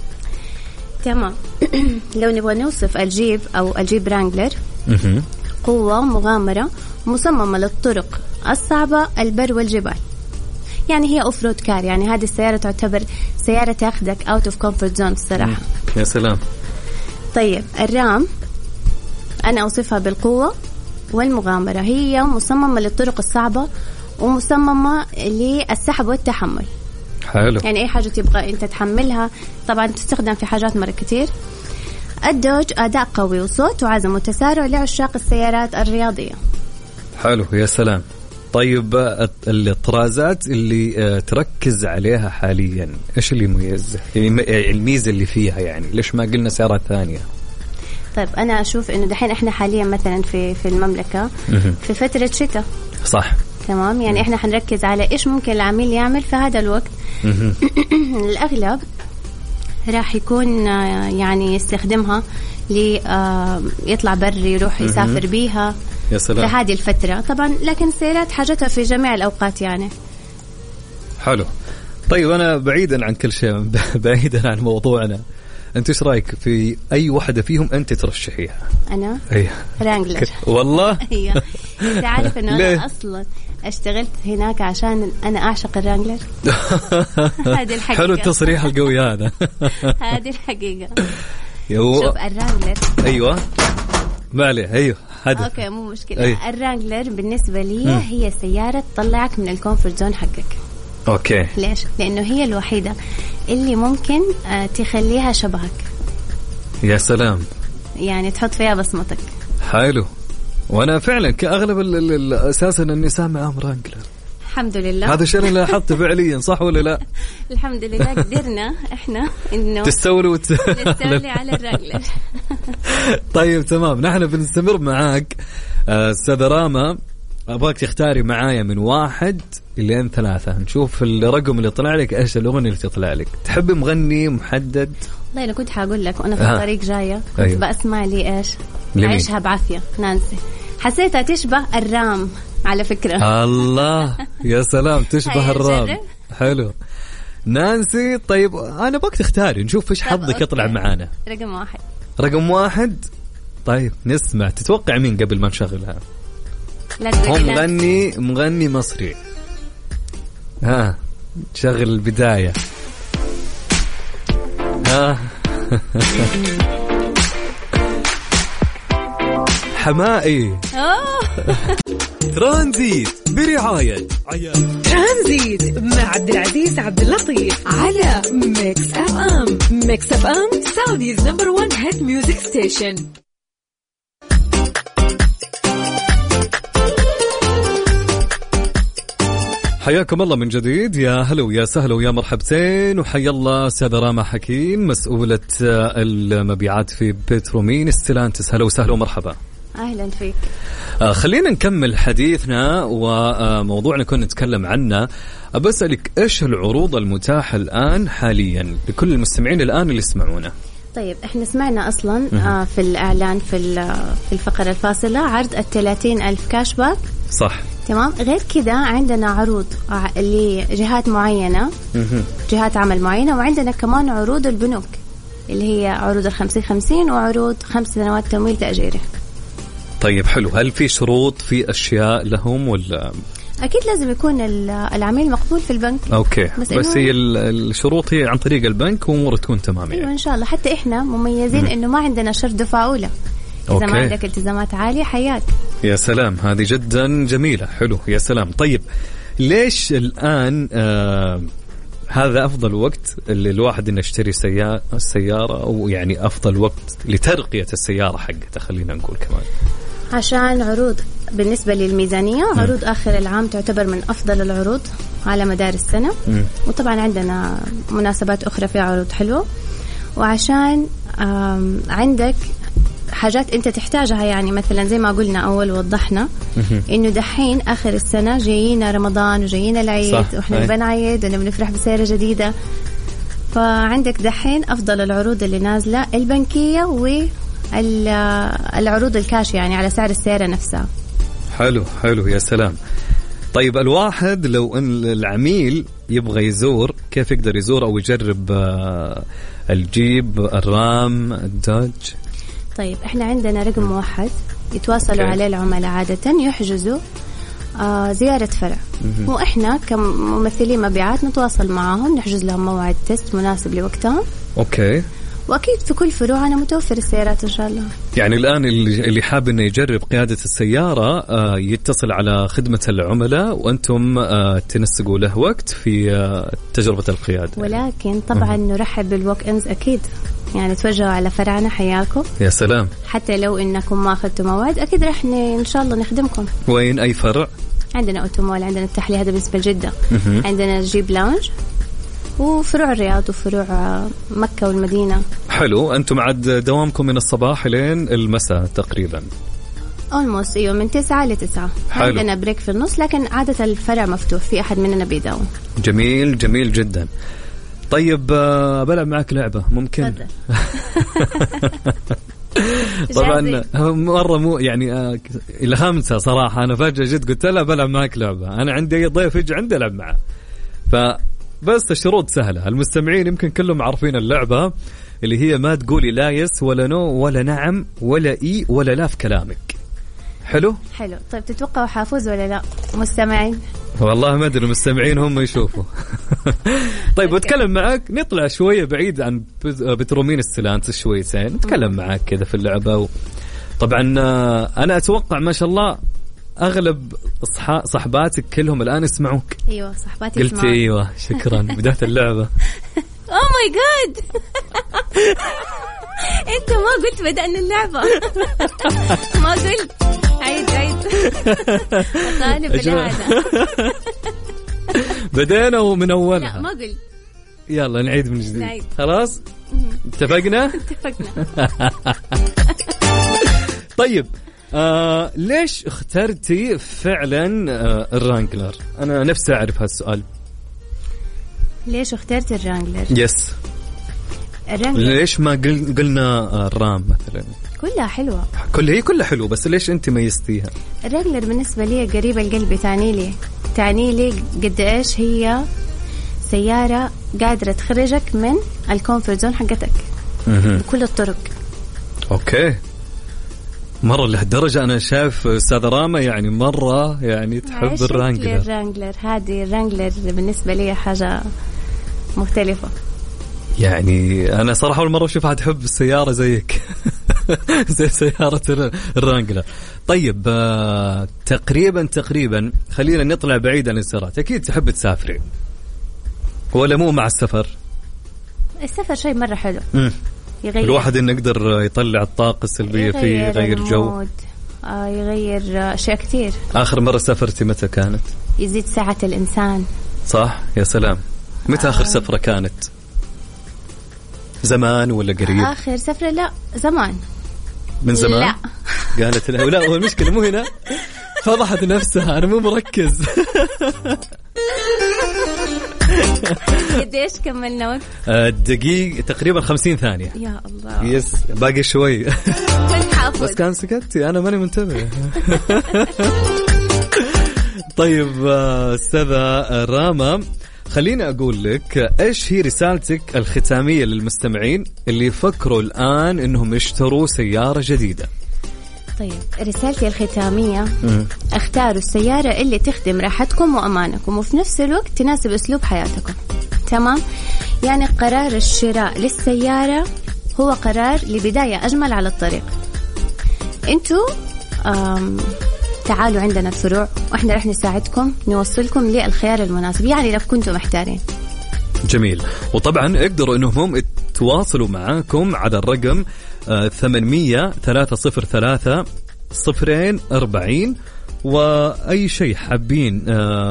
تمام. لو نبغى نوصف الجيب أو الجيب رانجلر، قوة مغامرة مصممة للطرق الصعبة، البر والجبال. يعني هي أوف رود كار، يعني هذه السيارة تعتبر سيارة تأخذك out of comfort zone الصراحة. يا سلام. طيب الرام أنا أوصفها بالقوة والمغامرة، هي مصممة للطرق الصعبة ومصممة للسحب والتحمل. حلو. يعني أي حاجة تبغى أنت تحملها، طبعا تستخدم في حاجات مرة كتير. الدوج أداء قوي وصوت وعزم وتسارع لعشاق السيارات الرياضية. حلو يا سلام. طيب الطرازات اللي تركز عليها حاليا ايش اللي يميزها؟ يعني الميزه اللي فيها، يعني ليش ما قلنا سيارات ثانيه؟ طيب انا اشوف انه دحين احنا حاليا مثلا في المملكه في فتره شتاء، صح؟ تمام. يعني احنا حنركز على ايش ممكن العميل يعمل في هذا الوقت. الاغلب راح يكون يعني يستخدمها يطلع بري، يروح يسافر بيها يا سلام. في هذه الفترة طبعا، لكن السيارات حاجتها في جميع الأوقات يعني. حلو. طيب أنا بعيدا عن كل شيء، بعيدا عن موضوعنا، أنت إيش رأيك في أي واحدة فيهم أنت ترشحيها؟ أنا؟ أيه. رانجلر. والله؟ أيوة. أنت عارف إنه أنا أصلا اشتغلت هناك عشان أنا أعشق الرانجلر. هذه الحقيقة. حلو التصريح القوي هذا. هذه الحقيقة. شوف الرانجلر. أيوة. ما عليه. أيوه هذا. أوكي مو مشكلة. أيوه. الرانجلر بالنسبة لي هي سيارة تطلعك من الكومفورت زون حقك. أوكي. ليش؟ لأنه هي الوحيدة اللي ممكن تخليها شبهك. يا سلام. يعني تحط فيها بصمتك. حلو. وأنا فعلا كأغلب أساسا النساء معهم رانجلر. الحمد لله. هذا الشيء اللي لاحظته فعليا، صح ولا لا؟ الحمد لله قدرنا احنا انه تستولي على الرانجلر. طيب تمام، نحن بنستمر معاك أستاذة راما. أبغاك تختاري معايا من 1 إلى 3. نشوف الرقم اللي طلع لك، إيش الأغنية اللي تطلع لك. تحبي مغني محدد؟ والله أنا كنت حقول لك وأنا في الطريق جاية كنت بسمع لي إيش عيشها بعافية نانسي، حسيتها تشبه الرام على فكرة. الله يا سلام، تشبه الرام. حلو نانسي. طيب أنا بك تختاري، نشوف إيش حظك يطلع معانا. رقم 1. طيب نسمع. تتوقع مين قبل ما نشغلها؟ هو مغني مصري. ها تشغل البداية. ها حمائي. ترانزيت برعاية ترانزيت مع عبد العزيز عبد اللطيف على ميكس اف ام. ميكس اف ام سعوديز نمبر 1 هيت ميوزك ستيشن. حياكم الله من جديد. يا هلا ويا سهلا ويا مرحبتين، وحيا الله أستاذة راما حكيم مسؤولة المبيعات في بترومين ستيلانتس. هلا وسهلا ومرحبا. أهلا فيك. خلينا نكمل حديثنا وموضوعنا كنا نتكلم عنه. أبسألك إيش العروض المتاحة الآن حاليا لكل المستمعين الآن اللي يسمعونا؟ طيب احنا سمعنا أصلا في الإعلان في الفقرة الفاصلة عرض 30,000 كاش باك. صح. تمام. غير كذا عندنا عروض لجهات معينة، جهات عمل معينة، وعندنا كمان عروض البنوك اللي هي عروض 50-50 وعروض 5 سنوات تمويل تأجيري. طيب حلو. هل في شروط في أشياء لهم ولا؟ أكيد لازم يكون العميل مقبول في البنك. أوكي. بس هي الشروط هي عن طريق البنك وأمور تكون تمام يعني. أيوة إن شاء الله. حتى إحنا مميزين إنه ما عندنا شرط دفعة أولى. إذا ما عندك التزامات عالية حياك. يا سلام، هذه جدا جميلة. حلو يا سلام. طيب ليش الآن هذا أفضل وقت اللي الواحد إنه يشتري سيارة، أو يعني أفضل وقت لترقية السيارة حقته خلينا نقول كمان؟ عشان عروض بالنسبة للميزانية، عروض آخر العام تعتبر من أفضل العروض على مدار السنة. وطبعا عندنا مناسبات أخرى فيها عروض حلوة، وعشان عندك حاجات أنت تحتاجها. يعني مثلا زي ما قلنا أول وضحنا إنه دحين آخر السنة جايين رمضان وجايين العيد، وإحنا بنعيد وإحنا بنفرح بسيارة جديدة. فعندك دحين أفضل العروض اللي نازلة البنكية والعروض الكاش يعني على سعر السيارة نفسها. حلو حلو يا سلام. طيب الواحد لو أن العميل يبغى يزور، كيف يقدر يزور أو يجرب الجيب، الرام، الدوج؟ طيب احنا عندنا رقم موحد يتواصلوا عليه العملاء عادة، يحجزوا زيارة فرع، وإحنا كممثلين مبيعات نتواصل معهم، نحجز لهم موعد تست مناسب لوقتهم. أوكي. وأكيد في كل فروعنا متوفر السيارات إن شاء الله. يعني الآن اللي حاب إنه يجرب قيادة السيارة يتصل على خدمة العملاء، وأنتم تنسقوا له وقت في تجربة القيادة. ولكن طبعا نرحب بالوك إنز أكيد. يعني توجهوا على فرعنا حياكم. يا سلام. حتى لو إنكم ما أخذتوا مواد أكيد رح إن شاء الله نخدمكم. وين أي فرع؟ عندنا أوتومول، عندنا التحلية، هذا بالنسبة لجدة. عندنا جيب لانج وفروع الرياض وفروع مكة والمدينة. حلو. أنتم عاد دوامكم من الصباح لين المساء تقريبا؟ almost ايوه من 9 ل 9. عندنا بريك في النص لكن عادة الفرع مفتوح في أحد مننا بيداوم. جميل جميل جدا. طيب بلعب معك لعبة ممكن؟ طبعا مرة مو يعني الهمتها صراحة. أنا فجأة جيت قلت لها بلعب معك لعبة، أنا عندي ضيف يجي عندي ألعب معه، فبس الشروط سهلة. المستمعين يمكن كلهم عارفين اللعبة اللي هي ما تقولي لا يس ولا نو ولا نعم ولا إي ولا لا في كلامك. حلو؟ حلو. طيب تتوقعوا حافوز ولا لا مستمعين؟ والله ما أدري، المستمعين هم يشوفوا. طيب أتكلم معك، نطلع شوية بعيد عن بترومين السلانت شويتين، نتكلم معك كذا في اللعبة طبعا أنا أتوقع ما شاء الله أغلب صحباتك كلهم الآن يسمعوك. أيوة صحباتي قلت يسمعوك. أيوة شكرا. بداية اللعبة. Oh my god. أنت ما قلت بدأنا اللعبة. ما قلت. عيد طالب بالعادة. بدينا ومن أولها. لا ما قلت. يلا نعيد من جديد. خلاص اتفقنا. اتفقنا. طيب ليش اخترتي فعلا الرانجلر؟ أنا نفسي أعرف هالسؤال. ليش اخترت الرانجلر؟ يس. ليش ما قلنا الرام مثلا؟ كلها حلوة. كلها حلوة، بس ليش أنت ميزتيها؟ الرانجلر بالنسبة لي قريبة القلب، تعني لي قد إيش هي سيارة قادرة تخرجك من الكومفورت زون حقتك بكل الطرق. أوكي. مرة لهالدرجة أنا شايف أستاذ راما يعني مرة يعني تحب الرانجلر. هذه الرانجلر بالنسبة لي حاجة مختلفة. يعني أنا صراحة أول مرة أشوفها تحب السيارة زيك. زي سيارة الرانجلر. طيب تقريبا خلينا نطلع بعيد عن السيارات. أكيد تحب تسافري ولا مو مع السفر؟ السفر شيء مرة حلو. يغير الواحد إنه يقدر يطلع الطاقة السلبية فيه، يغير جو، يغير أشياء كتير. آخر مرة سافرتي متى كانت؟ يزيد سعة الإنسان. صح. يا سلام. متى آخر سفرة كانت؟ زمان ولا قريب؟ آخر سفرة لا زمان. من زمان؟ لا. قالت لا هو المشكلة مو هنا. فضحت نفسها، أنا مو مركز. قديش كملنا وقت؟ دقيقة تقريبا 50 ثانية. يا الله. يس باقي شوي. كنت حافظ بس كان سكتي أنا ماني منتبه. طيب أستاذة راما، خليني أقول لك إيش هي رسالتك الختامية للمستمعين اللي يفكروا الآن إنهم يشتروا سيارة جديدة؟ طيب رسالتي الختامية اختاروا السيارة اللي تخدم راحتكم وأمانكم وفي نفس الوقت تناسب أسلوب حياتكم. تمام؟ يعني قرار الشراء للسيارة هو قرار لبداية أجمل على الطريق. انتوا تعالوا عندنا الفروع وإحنا رح نساعدكم نوصلكم للخيار المناسب، يعني لو كنتوا محتارين. جميل. وطبعا اقدروا انهم يتواصلوا معاكم على الرقم 800-303-040 وأي شيء حابين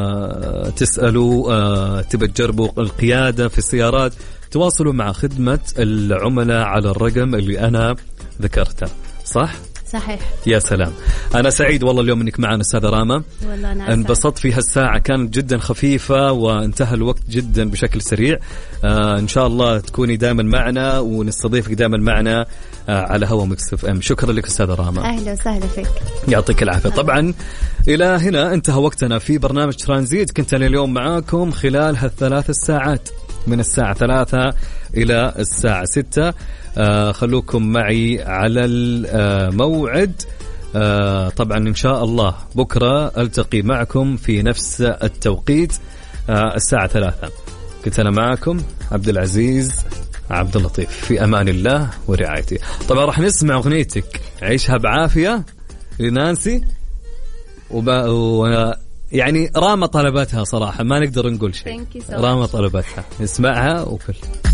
تسألوا، تبى تجربوا القيادة في السيارات، تواصلوا مع خدمة العملاء على الرقم اللي أنا ذكرته. صح؟ صحيح. يا سلام. أنا سعيد والله اليوم أنك معنا أستاذة راما. والله أنا انبسطت في هالساعة، كانت جدا خفيفة وانتهى الوقت جدا بشكل سريع. إن شاء الله تكوني دائما معنا ونستضيفك دائما معنا على هوا ميكس اف ام. شكرا لك أستاذة راما. أهلا وسهلا فيك. يعطيك العافية. طبعا إلى هنا انتهى وقتنا في برنامج ترانزيت. كنت أنا اليوم معاكم خلال هالثلاث ساعات من الساعة 3 إلى الساعة 6. خلوكم معي على الموعد. طبعا إن شاء الله بكرة ألتقي معكم في نفس التوقيت الساعة 3. كنت أنا معكم عبد العزيز عبد اللطيف، في أمان الله ورعايته. طبعا راح نسمع أغنيتك عيشها بعافية لنانسي يعني راما طلبتها صراحة، ما نقدر نقول شيء. راما طلبتها، نسمعها وكل